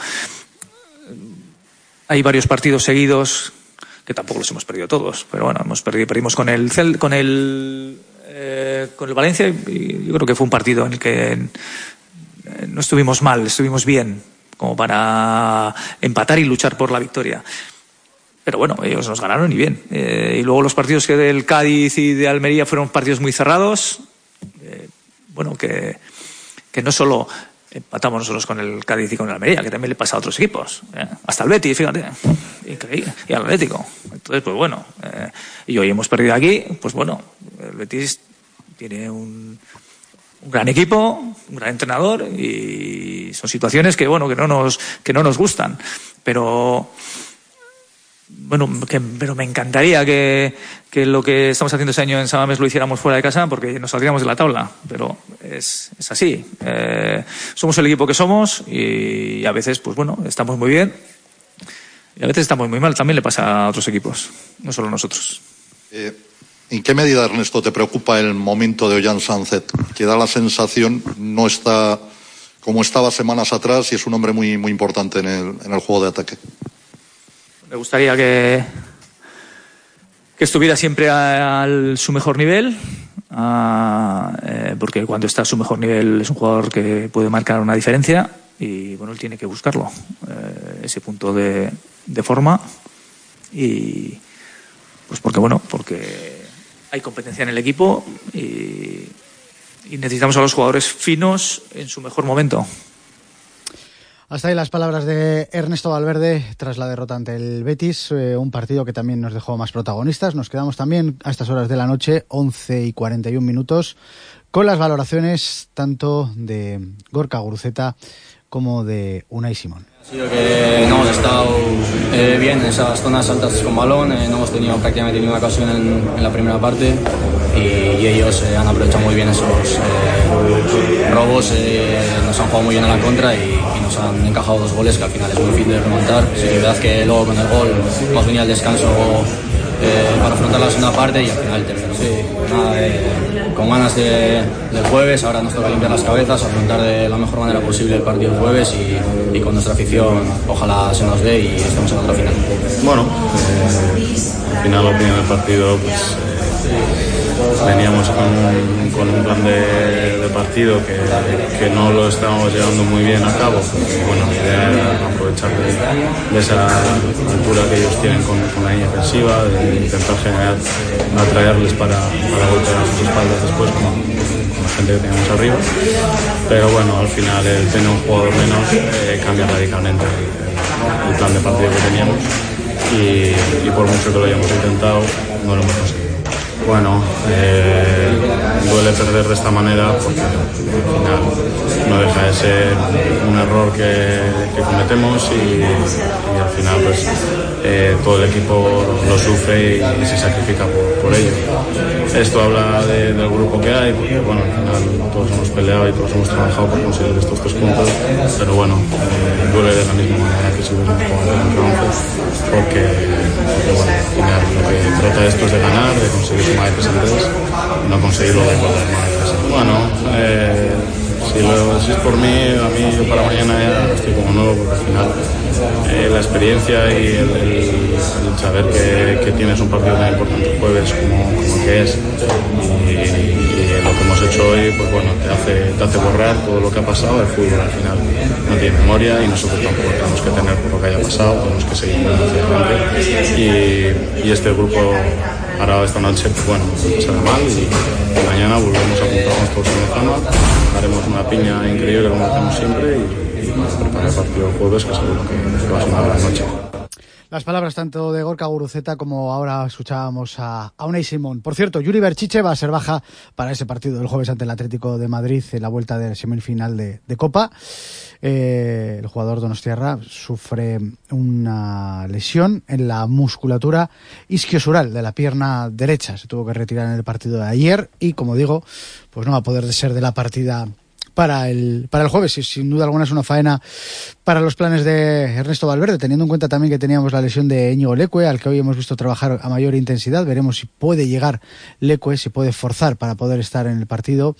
hay varios partidos seguidos, que tampoco los hemos perdido todos, pero bueno, hemos perdido, perdimos con el Cel, con el eh, con el Valencia y yo creo que fue un partido en el que no estuvimos mal, estuvimos bien, como para empatar y luchar por la victoria. Pero bueno, ellos nos ganaron y bien. Eh, y luego los partidos que del Cádiz y de Almería fueron partidos muy cerrados. Eh, bueno, que, que no solo empatamos nosotros con el Cádiz y con el Almería, que también le pasa a otros equipos, ¿eh? Hasta el Betis, fíjate, increíble, y al Atlético. Entonces, pues bueno, eh, y hoy hemos perdido aquí, pues bueno, el Betis tiene un, un gran equipo, un gran entrenador, y son situaciones que bueno, que no nos, que no nos gustan, pero bueno, que, pero me encantaría que, que lo que estamos haciendo este año en San Mamés lo hiciéramos fuera de casa, porque nos saldríamos de la tabla, pero es, es así. Eh, somos el equipo que somos y a veces, pues bueno, estamos muy bien y a veces estamos muy mal. También le pasa a otros equipos, no solo a nosotros. Eh, ¿En qué medida, Ernesto, te preocupa el momento de Ollán Sánchez? Que da la sensación, no está como estaba semanas atrás y es un hombre muy, muy importante en el, en el juego de ataque. Me gustaría que, que estuviera siempre a, a su mejor nivel, a, eh, porque cuando está a su mejor nivel es un jugador que puede marcar una diferencia y bueno, él tiene que buscarlo, eh, ese punto de, de forma, y pues porque bueno, porque hay competencia en el equipo y, y necesitamos a los jugadores finos en su mejor momento. Hasta ahí las palabras de Ernesto Valverde tras la derrota ante el Betis, eh, un partido que también nos dejó más protagonistas. Nos quedamos también a estas horas de la noche, once y cuarenta y un minutos, con las valoraciones tanto de Gorka Guruceta como de Unai Simón. Ha sido que no hemos estado eh, bien en esas zonas altas con balón, eh, no hemos tenido prácticamente ninguna ocasión en, en la primera parte y, y ellos eh, han aprovechado muy bien esos eh, robos, eh, nos han jugado muy bien a la contra y, y nos han encajado dos goles que al final es muy difícil de remontar. Sí que es verdad que luego con el gol hemos venido al descanso eh, para afrontar la segunda parte y al final el tercero. Sí, nada, eh, con ganas de, del jueves, ahora nos toca limpiar las cabezas, afrontar de la mejor manera posible el partido el jueves y, y con nuestra afición ojalá se nos dé y estemos en otra final. Bueno, eh, al final lo que en el partido pues, eh, veníamos con un, con un plan de, de partido que, que no lo estábamos llevando muy bien a cabo. Y, bueno, la idea era aprovechar de, de esa altura que ellos tienen con, con la línea defensiva, de intentar generar, atraerles para, para golpear a sus espaldas después con, con la gente que tenemos arriba. Pero bueno, al final el tener un jugador menos eh, cambia radicalmente el, el plan de partido que teníamos y, y por mucho que lo hayamos intentado no lo hemos conseguido. Bueno, eh, duele perder de esta manera porque al final no deja de ser un error que, que cometemos y, y al final pues eh, todo el equipo lo sufre y, y se sacrifica por, por ello. Esto habla de, del grupo que hay porque bueno, al final todos hemos peleado y todos hemos trabajado por conseguir estos tres puntos, pero bueno, eh, duele de la misma manera que si hubiésemos jugado contra once porque, porque bueno, al final lo que trata esto es de ganar, de conseguir sumar de tres, no conseguirlo de igualdad. Bueno, eh, si, lo, si es por mí, a mí yo para mañana ya estoy como nuevo porque al final eh, la experiencia y el, el, el saber que, que tienes un partido tan importante el jueves como, como que es y, y lo que hemos hecho hoy, pues bueno, te hace, te hace borrar todo lo que ha pasado. El fútbol al final no tiene memoria y nosotros tampoco tenemos que tener por lo que haya pasado, tenemos que seguir hacia adelante y, y este grupo ahora esta noche, pues bueno, será mal y mañana volvemos a juntarnos todos en la zona, haremos una piña increíble como hacemos siempre y, y para preparar el partido del jueves que seguro que, que va a ser una gran noche. Las palabras tanto de Gorka Guruceta como ahora escuchábamos a, a Unai Simón. Por cierto, Yuri Berchiche va a ser baja para ese partido del jueves ante el Atlético de Madrid en la vuelta de semifinal de, de Copa. Eh, el jugador donostiarra sufre una lesión en la musculatura isquiosural de la pierna derecha. Se tuvo que retirar en el partido de ayer y, como digo, pues no va a poder ser de la partida para el para el jueves. Y sin duda alguna es una faena para los planes de Ernesto Valverde, teniendo en cuenta también que teníamos la lesión de Íñigo Leque, al que hoy hemos visto trabajar a mayor intensidad. Veremos si puede llegar Leque, si puede forzar para poder estar en el partido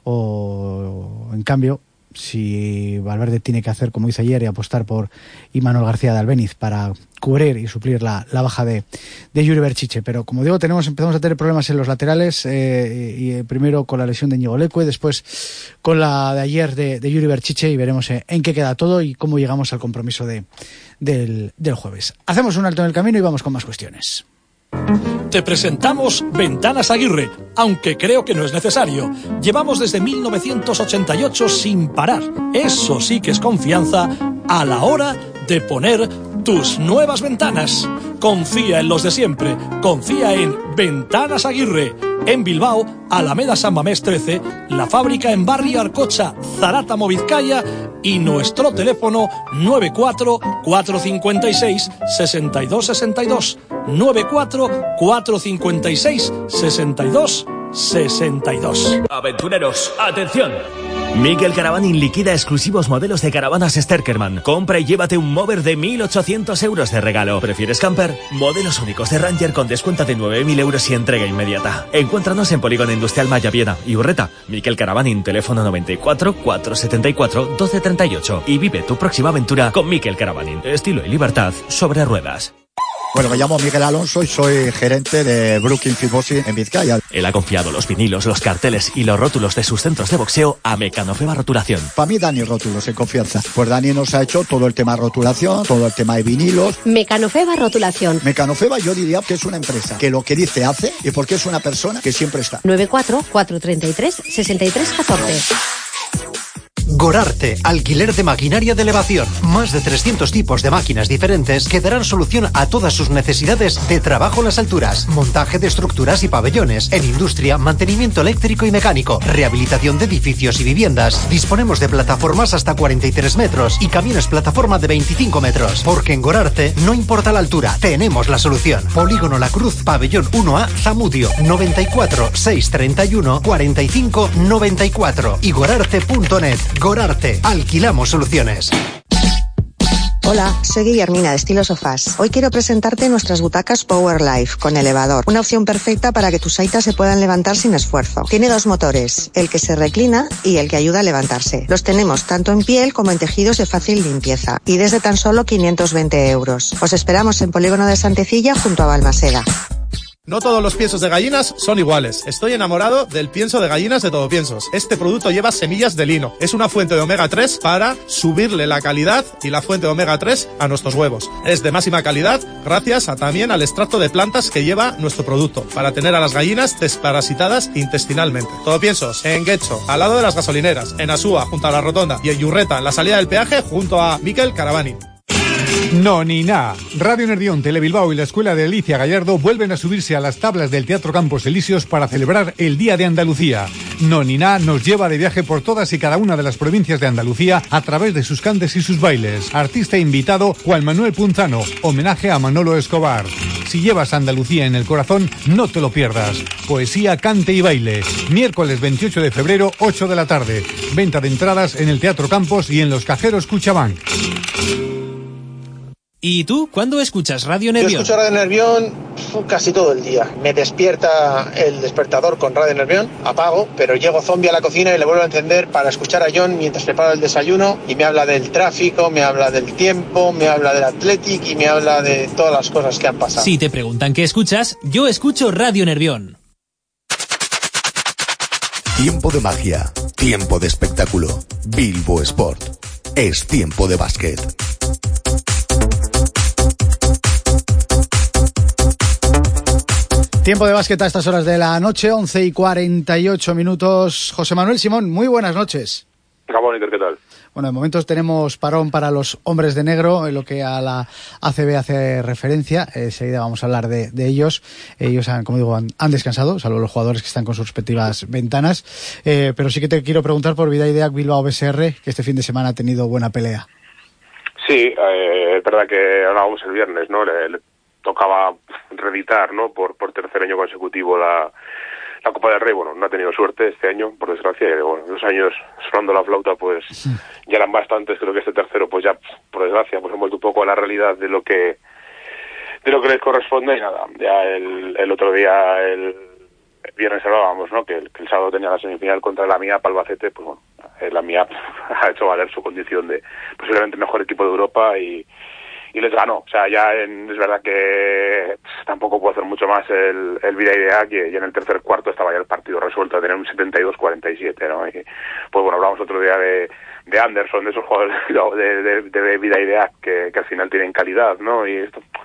o, en cambio, si Valverde tiene que hacer como hizo ayer y apostar por Imanol García de Albéniz para cubrir y suplir la, la baja de, de Yuri Berchiche. Pero como digo, tenemos empezamos a tener problemas en los laterales, eh, y, y primero con la lesión de Íñigo Leque, después con la de ayer de, de Yuri Berchiche, y veremos en, en qué queda todo y cómo llegamos al compromiso de, del, del jueves. Hacemos un alto en el camino y vamos con más cuestiones. te presentamos Ventanas Aguirre, aunque creo que no es necesario. Llevamos desde mil novecientos ochenta y ocho sin parar. Eso sí que es confianza a la hora de poner tus nuevas ventanas. Confía en los de siempre. Confía en Ventanas Aguirre. En Bilbao, Alameda San Mamés trece, la fábrica en Barrio Arcocha, Zarátamo, Vizcaya, y nuestro teléfono nueve cuatro cuatro cinco seis seis dos seis dos, nueve cuatro cuatro cinco seis seis dos seis dos. Aventureros, atención. Mikel Caravaning liquida exclusivos modelos de caravanas Sterkerman. Compra y llévate un mover de mil ochocientos euros de regalo. ¿Prefieres camper? Modelos únicos de Ranger con descuento de nueve mil euros y entrega inmediata. Encuéntranos en Polígono Industrial Maya Viena y Urreta. Mikel Caravaning, teléfono noventa y cuatro cuatrocientos setenta y cuatro doce treinta y ocho. Y vive tu próxima aventura con Mikel Caravaning. Estilo y libertad sobre ruedas. Bueno, me llamo Miguel Alonso y soy gerente de Brooklyn Fitboxing en Vizcaya. Él ha confiado los vinilos, los carteles y los rótulos de sus centros de boxeo a Mecanofeba Rotulación. Para mí, Dani Rótulos, en confianza. Pues Dani nos ha hecho todo el tema de rotulación, todo el tema de vinilos. Mecanofeba Rotulación. Mecanofeba yo diría que es una empresa que lo que dice hace y porque es una persona que siempre está. nueve cuatro cuatro tres tres seis tres uno cuatro. Gorarte, alquiler de maquinaria de elevación. Más de trescientos tipos de máquinas diferentes que darán solución a todas sus necesidades de trabajo en las alturas. Montaje de estructuras y pabellones. En industria, mantenimiento eléctrico y mecánico. Rehabilitación de edificios y viviendas. Disponemos de plataformas hasta cuarenta y tres metros y camiones plataforma de veinticinco metros. Porque en Gorarte no importa la altura, tenemos la solución. Polígono La Cruz, pabellón uno A, Zamudio. noventa y cuatro, seiscientos treinta y uno, cuarenta y cinco, noventa y cuatro. Y gorarte punto net. Gorarte, alquilamos soluciones. Hola, soy Guillermina de Estilo Sofás. Hoy quiero presentarte nuestras butacas Power Life con elevador. Una opción perfecta para que tus aitas se puedan levantar sin esfuerzo. Tiene dos motores, el que se reclina y el que ayuda a levantarse. Los tenemos tanto en piel como en tejidos de fácil limpieza y desde tan solo quinientos veinte euros. Os esperamos en Polígono de Santecilla junto a Balmaseda. No todos los piensos de gallinas son iguales. Estoy enamorado del pienso de gallinas de Todo Piensos. Este producto lleva semillas de lino. Es una fuente de omega tres para subirle la calidad y la fuente de omega tres a nuestros huevos. Es de máxima calidad gracias a, también al extracto de plantas que lleva nuestro producto para tener a las gallinas desparasitadas intestinalmente. Todo Piensos en Guecho, al lado de las gasolineras, en Asúa, junto a la Rotonda, y en Yurreta, en la salida del peaje, junto a Mikel Caravaning. No ni nada. Radio Nervión, Telebilbao y la Escuela de Alicia Gallardo vuelven a subirse a las tablas del Teatro Campos Elíseos para celebrar el Día de Andalucía. No ni nada nos lleva de viaje por todas y cada una de las provincias de Andalucía a través de sus cantes y sus bailes. Artista invitado, Juan Manuel Punzano, homenaje a Manolo Escobar. Si llevas Andalucía en el corazón, no te lo pierdas. Poesía, cante y baile. Miércoles veintiocho de febrero, ocho de la tarde. Venta de entradas en el Teatro Campos y en los cajeros Cuchabank. ¿Y tú cuándo escuchas Radio Nervión? Yo escucho Radio Nervión casi todo el día. Me despierta el despertador con Radio Nervión, apago, pero llego zombie a la cocina y le vuelvo a encender para escuchar a John mientras preparo el desayuno y me habla del tráfico, me habla del tiempo, me habla del Athletic y me habla de todas las cosas que han pasado. Si te preguntan qué escuchas, yo escucho Radio Nervión. Tiempo de magia, tiempo de espectáculo. Bilbo Sport. Es tiempo de básquet. Tiempo de básquet a estas horas de la noche, once y cuarenta y ocho minutos. José Manuel Simón, muy buenas noches. Gabón, ¿qué tal? Bueno, de momentos tenemos parón para los hombres de negro, en lo que a la A C B hace referencia. Enseguida vamos a hablar de, de ellos. Ellos, han, como digo, han, han descansado, salvo los jugadores que están con sus respectivas ventanas. Eh, pero sí que te quiero preguntar por Vidaideac Bilbao B S R, que este fin de semana ha tenido buena pelea. Sí, eh, es verdad que hablábamos el viernes, ¿no? Le, le tocaba reeditar, ¿no? Por, por tercer año consecutivo la, la Copa del Rey. Bueno, no ha tenido suerte este año, por desgracia. Y, bueno, dos años sonando la flauta, pues sí. Ya eran bastantes. Creo que este tercero, pues ya, por desgracia, pues han vuelto un poco a la realidad de lo que de lo que les corresponde. Y nada, ya el, el otro día, el, el viernes hablábamos, ¿no? Que el, que el sábado tenía la semifinal contra la MIAP Albacete. Pues bueno, la MIAP ha hecho valer su condición de posiblemente mejor equipo de Europa y y les ganó. O sea, ya en, es verdad que tampoco puedo hacer mucho más el, el Vidaideac, que ya en el tercer cuarto estaba ya el partido resuelto, tener un setenta y dos cuarenta y siete, ¿no? Y pues bueno, hablamos otro día de, de Anderson, de esos jugadores de, de, de Vidaideac que, que al final tienen calidad, ¿no? Y esto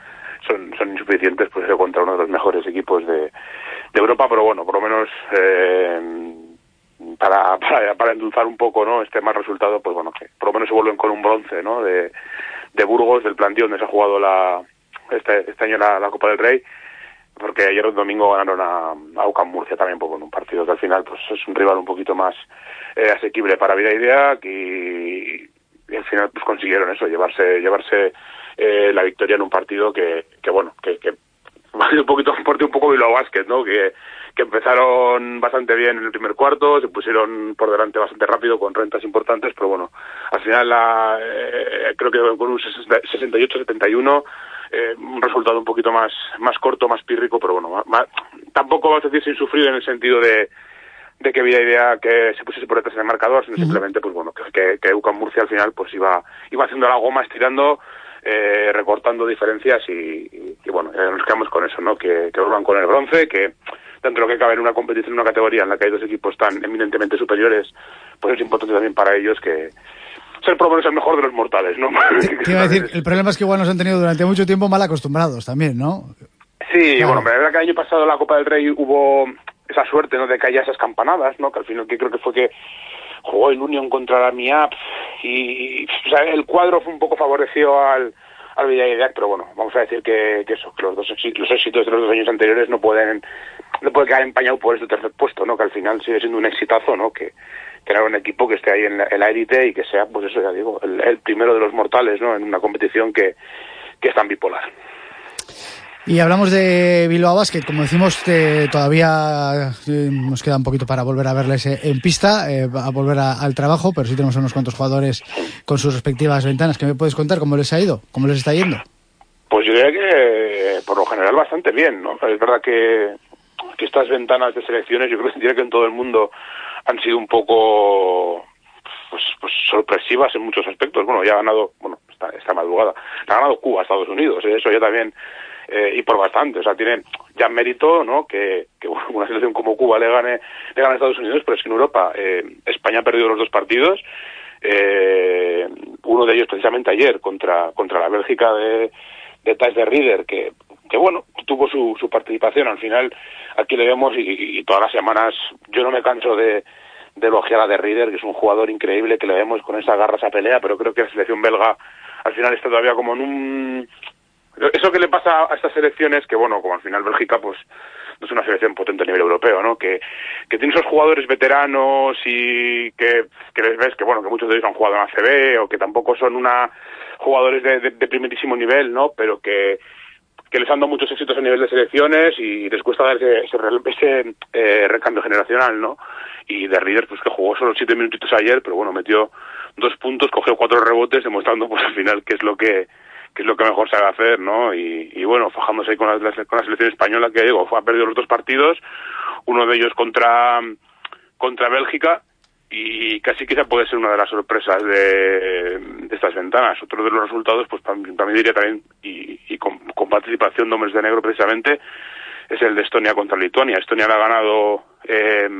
son, son insuficientes pues contra uno de los mejores equipos de, de Europa, pero bueno, por lo menos eh, para, para para endulzar un poco, ¿no?, este mal resultado, pues bueno, que por lo menos se vuelven con un bronce, ¿no?, de, de Burgos, del plantío donde se ha jugado la este, este año la, la Copa del Rey, porque ayer el domingo ganaron a, a U C A M Murcia también, pues, en un partido que al final pues es un rival un poquito más eh, asequible para Bidaidea, y, y al final pues consiguieron eso, llevarse llevarse eh, la victoria en un partido que, que bueno, que, que un poquito un partido un poco Bilbao Basket, ¿no?, que, que empezaron bastante bien en el primer cuarto, se pusieron por delante bastante rápido con rentas importantes, pero bueno, al final la, eh, creo que con un sesenta y ocho setenta y uno, eh, un resultado un poquito más más corto, más pírrico, pero bueno, más, tampoco vamos a decir sin sufrir en el sentido de de que había idea que se pusiese por detrás en el marcador, sino uh-huh. simplemente pues bueno, que, que, que U C A M Murcia al final pues iba iba haciendo la goma, estirando, eh, recortando diferencias y, y, y bueno, eh, nos quedamos con eso, ¿no?, que, que vuelvan con el bronce, que dentro de lo que cabe en una competición, en una categoría en la que hay dos equipos tan eminentemente superiores, pues es importante también para ellos que ser por lo menos el mejor de los mortales, ¿no? Te, te iba a decir, el problema es que igual nos han tenido durante mucho tiempo mal acostumbrados también, ¿no? Sí, claro. Bueno, pero la verdad que el año pasado la Copa del Rey hubo esa suerte, ¿no?, de que haya esas campanadas, ¿no?, que al final que creo que fue que jugó el Union contra la MIAP y, o sea, el cuadro fue un poco favorecido al al Bidaidea, pero bueno, vamos a decir que, que eso, que los dos los éxitos de los dos años anteriores no pueden no puede quedar empañado por este tercer puesto, ¿no?, que al final sigue siendo un exitazo, ¿no?, que crear un equipo que esté ahí en la, en la élite y que sea, pues eso ya digo, el, el primero de los mortales, ¿no?, en una competición que, que es tan bipolar. Y hablamos de Bilbao Basket, como decimos, eh, todavía eh, nos queda un poquito para volver a verles eh, en pista, eh, a volver a, al trabajo, pero sí tenemos unos cuantos jugadores con sus respectivas ventanas. ¿Qué me puedes contar? ¿Cómo les ha ido? ¿Cómo les está yendo? Pues yo diría que, por lo general, bastante bien, ¿no? Es verdad que, que estas ventanas de selecciones, yo creo que diría que en todo el mundo han sido un poco pues, pues sorpresivas en muchos aspectos. Bueno, ya ha ganado, bueno, esta, esta madrugada, ha ganado Cuba a Estados Unidos, ¿eh? Eso ya también... Eh, y por bastante, o sea, tiene ya mérito, ¿no?, que, que bueno, una selección como Cuba le gane le gane a Estados Unidos, pero es que en Europa eh, España ha perdido los dos partidos, eh, uno de ellos precisamente ayer contra contra la Bélgica de de Thijs de Ridder, que que bueno, tuvo su, su participación, al final aquí le vemos y, y todas las semanas yo no me canso de de elogiar a de Ridder, que es un jugador increíble, que le vemos con esa garra, esa pelea, pero creo que la selección belga al final está todavía como en un... Eso que le pasa a estas selecciones, que bueno, como al final Bélgica pues no es una selección potente a nivel europeo, ¿no?, que, que tiene esos jugadores veteranos y que, que les ves que bueno, que muchos de ellos han jugado en A C B o que tampoco son una jugadores de, de, de primerísimo nivel, ¿no?, pero que que les han dado muchos éxitos a nivel de selecciones y les cuesta dar ese, ese, ese eh, recambio generacional, ¿no? Y de Ridder, pues que jugó solo siete minutitos ayer, pero bueno, metió dos puntos, cogió cuatro rebotes, demostrando pues al final qué es lo que que es lo que mejor sabe hacer, ¿no? Y, y bueno, fajándose ahí con la, con la selección española, que digo, ha perdido los dos partidos, uno de ellos contra contra Bélgica, y casi quizá puede ser una de las sorpresas de, de estas ventanas. Otro de los resultados, pues también, también diría también, y, y con, con participación de hombres de negro precisamente, es el de Estonia contra Lituania. Estonia le ha ganado eh,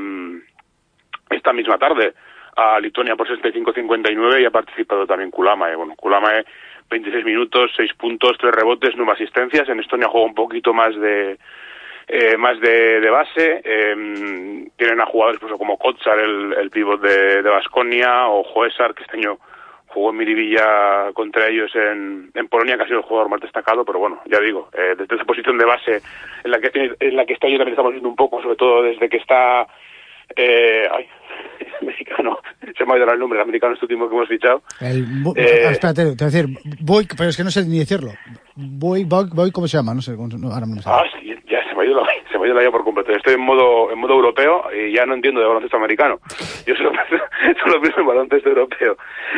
esta misma tarde a Lituania por sesenta y cinco a cincuenta y nueve y ha participado también Kulamae. Bueno, Kulamae, veintiséis minutos, seis puntos, tres rebotes, nueve asistencias. En Estonia juega un poquito más de eh, más de, de base. Eh, tienen a jugadores pues, como Kotsar, el, el pívot de Baskonia, o Joesar, que este año jugó en Miribilla contra ellos en, en Polonia, que ha sido el jugador más destacado, pero bueno, ya digo, eh, desde esa posición de base en la que tiene, en la que este año también estamos viendo un poco, sobre todo desde que está Eh, ay, americano, se me ha ido el nombre, el americano este último que hemos fichado. El, eh, ah, espérate, te voy a decir, Boy, pero es que no sé ni decirlo. Boy, Boy, Boy, ¿cómo se llama? No sé, no, ahora no sé. Ah, sí, ya se me ha ido la, se me ha ido la ya por completo. Estoy en modo en modo europeo y ya no entiendo de baloncesto americano. Yo solo, solo pienso en baloncesto europeo.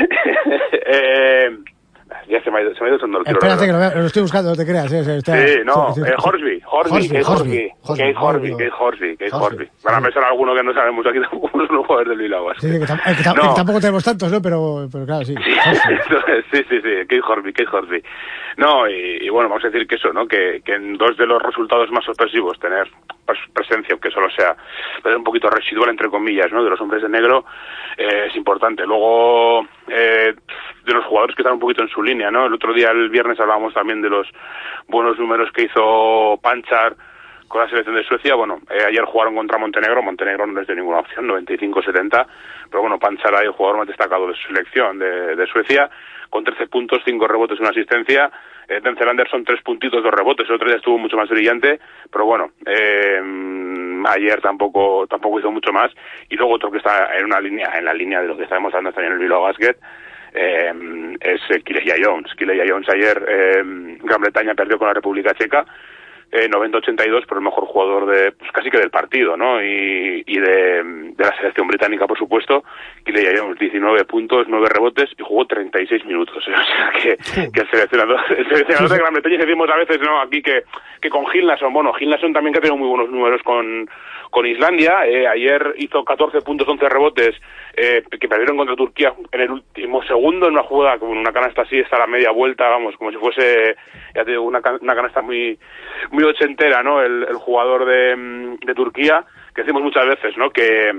eh, Ya se me ha ido, se me ha ido el Espérate que lo, lo estoy buscando, no te creas. Eh, está, sí, no, eh, Horsby, Horsby, Kate Horsby, Kate Horsby, Kate Horby, Kate Horby. Van a pensar alguno que no sabemos aquí, tampoco son los jugadores del Bilbao. Sí, que, tam que, tam no. que tampoco tenemos tantos, ¿no? Pero, pero claro, sí. Sí, sí, sí, Kate Horby, Kate Horby. No, y, y bueno, vamos a decir que eso, ¿no? Que, que en dos de los resultados más sorpresivos, tener presencia, aunque solo sea un poquito residual, entre comillas, ¿no?, de los hombres de negro, eh, es importante. Luego, eh, de los jugadores que están un poquito en su línea, ¿no? El otro día, el viernes, hablábamos también de los buenos números que hizo Panchar con la selección de Suecia. Bueno, eh, ayer jugaron contra Montenegro, Montenegro no les dio ninguna opción, noventa y cinco setenta, pero bueno, Panchar es el jugador más destacado de su selección de, de Suecia, con trece puntos, cinco rebotes y una asistencia. eh, Denzel Anderson, tres puntitos, dos rebotes, el otro día estuvo mucho más brillante, pero bueno, eh, ayer tampoco tampoco hizo mucho más. Y luego otro que está en una línea, en la línea de lo que está demostrando también en el Bilbao Basket, eh, es eh, Kileyah Jones. Kileyah Jones ayer, eh, Gran Bretaña perdió con la República Checa, Eh, noventa ochenta y dos, pero el mejor jugador de, pues casi que del partido, ¿no? Y, y de, de la selección británica, por supuesto. Kileyah Jones, diecinueve puntos, nueve rebotes y jugó treinta y seis minutos. ¿eh? O sea, que, que el seleccionador, el seleccionador de Gran Bretaña, decimos a veces, ¿no?, aquí que, que con Gilnason, bueno, Gilnason también que ha tenido muy buenos números con, con Islandia. Eh, ayer hizo catorce puntos, once rebotes, eh, que perdieron contra Turquía en el último segundo, en una jugada con una canasta así, está a la media vuelta, vamos, como si fuese, ya te digo, una, una canasta muy, muy ochentera, ¿no? El, el jugador de, de Turquía, que decimos muchas veces, ¿no?, que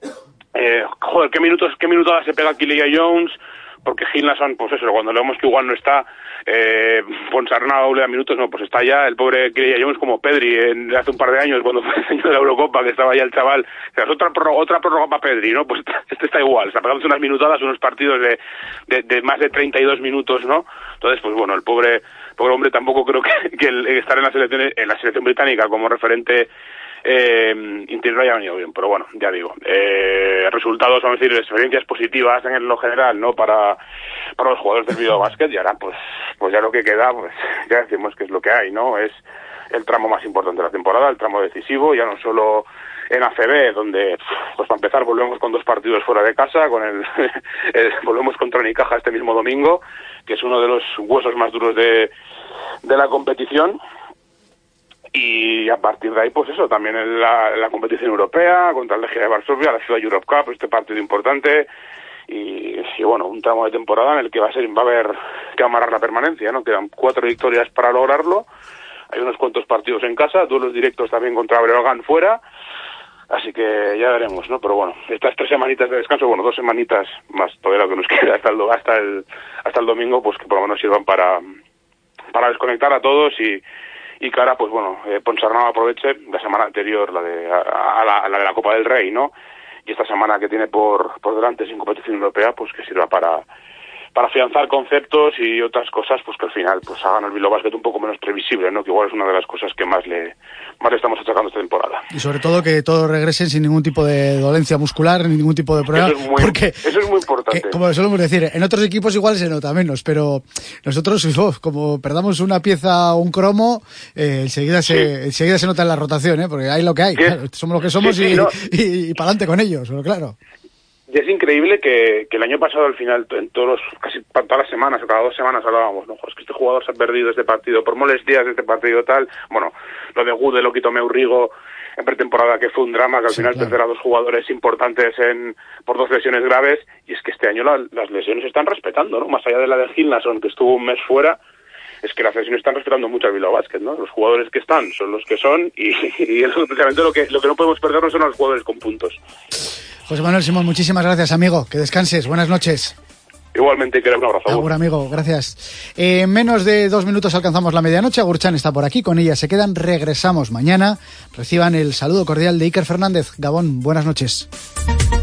eh, joder, qué minutos, qué minutos se pega Kileyah Jones, porque Gilnason, pues eso, cuando le vemos que igual no está, eh, Ponsarnau le da minutos, no, pues está ya el pobre Kileyah Jones como Pedri en, hace un par de años, cuando fue el año de la Eurocopa, que estaba ya el chaval, o sea, es otra prórroga, otra prórroga para Pedri, ¿no? Pues este está igual, está pegándose unas minutadas, unos partidos de, de, de más de treinta y dos minutos, ¿no? Entonces, pues bueno, el pobre, pobre hombre tampoco creo que, que el, estar en la selección, en la selección británica como referente eh, interior haya venido bien, pero bueno, ya digo, eh, resultados, vamos a decir, experiencias positivas en lo general, ¿no?, para, para los jugadores del Bilbao Basket. Y ahora, pues, pues ya lo que queda, pues ya decimos que es lo que hay, ¿no? Es el tramo más importante de la temporada, el tramo decisivo, ya no solo en A C B, donde, pues para empezar, volvemos con dos partidos fuera de casa, con el, el volvemos contra Unicaja este mismo domingo, que es uno de los huesos más duros de, de la competición. Y a partir de ahí, pues eso, también en la, en la competición europea, contra el Legia de Varsovia, la Ciudad Europe Cup, este partido importante, y, y bueno, un tramo de temporada en el que va a ser, va a haber que amarrar la permanencia, ¿no? Quedan cuatro victorias para lograrlo, hay unos cuantos partidos en casa, duelos directos también contra Breogán fuera, así que ya veremos, ¿no? Pero bueno, estas tres semanitas de descanso, bueno, dos semanitas más todavía lo que nos queda hasta el, hasta el, hasta el domingo, pues que por lo menos sirvan para, para desconectar a todos y Y que ahora, pues bueno, eh, Ponsarnau aproveche la semana anterior, la de a, a la, a la de la Copa del Rey, ¿no? Y esta semana que tiene por, por delante sin competición europea, pues que sirva para, para afianzar conceptos y otras cosas, pues que al final pues hagan el Bilbao Basket un poco menos previsible, ¿no? Que igual es una de las cosas que más le, más le estamos achacando esta temporada. Y sobre todo que todos regresen sin ningún tipo de dolencia muscular, ni ningún tipo de problema. Eso es muy, porque, eso es muy importante. Que, como solemos decir, en otros equipos igual se nota menos, pero nosotros, oh, como perdamos una pieza o un cromo, eh, enseguida, se, sí. enseguida se nota en la rotación, ¿eh? Porque hay lo que hay. Claro, somos lo que somos sí, sí, y, no. y, y, y para adelante con ellos, pero claro. Y es increíble que, que el año pasado al final, en todos los, casi todas las semanas o cada dos semanas hablábamos, no, es que este jugador se ha perdido este partido por molestias de este partido tal. Bueno, lo de Gude lo quitó Meurrigo en pretemporada, que fue un drama, que al sí, final claro. perder a dos jugadores importantes en por dos lesiones graves, y es que este año la, las lesiones se están respetando, ¿no? Más allá de la de Gilnason, que estuvo un mes fuera, es que las lesiones están respetando mucho al Bilbao Basket, ¿no? Los jugadores que están son los que son, y, y eso, precisamente lo que, lo que no podemos perdernos son los jugadores con puntos. José Manuel Simón, muchísimas gracias, amigo. Que descanses. Buenas noches. Igualmente, que un abrazo. Agur, amigo. Gracias. En eh, menos de dos minutos alcanzamos la medianoche. Agurchan está por aquí. Con ella se quedan. Regresamos mañana. Reciban el saludo cordial de Iker Fernández. Gabón, buenas noches.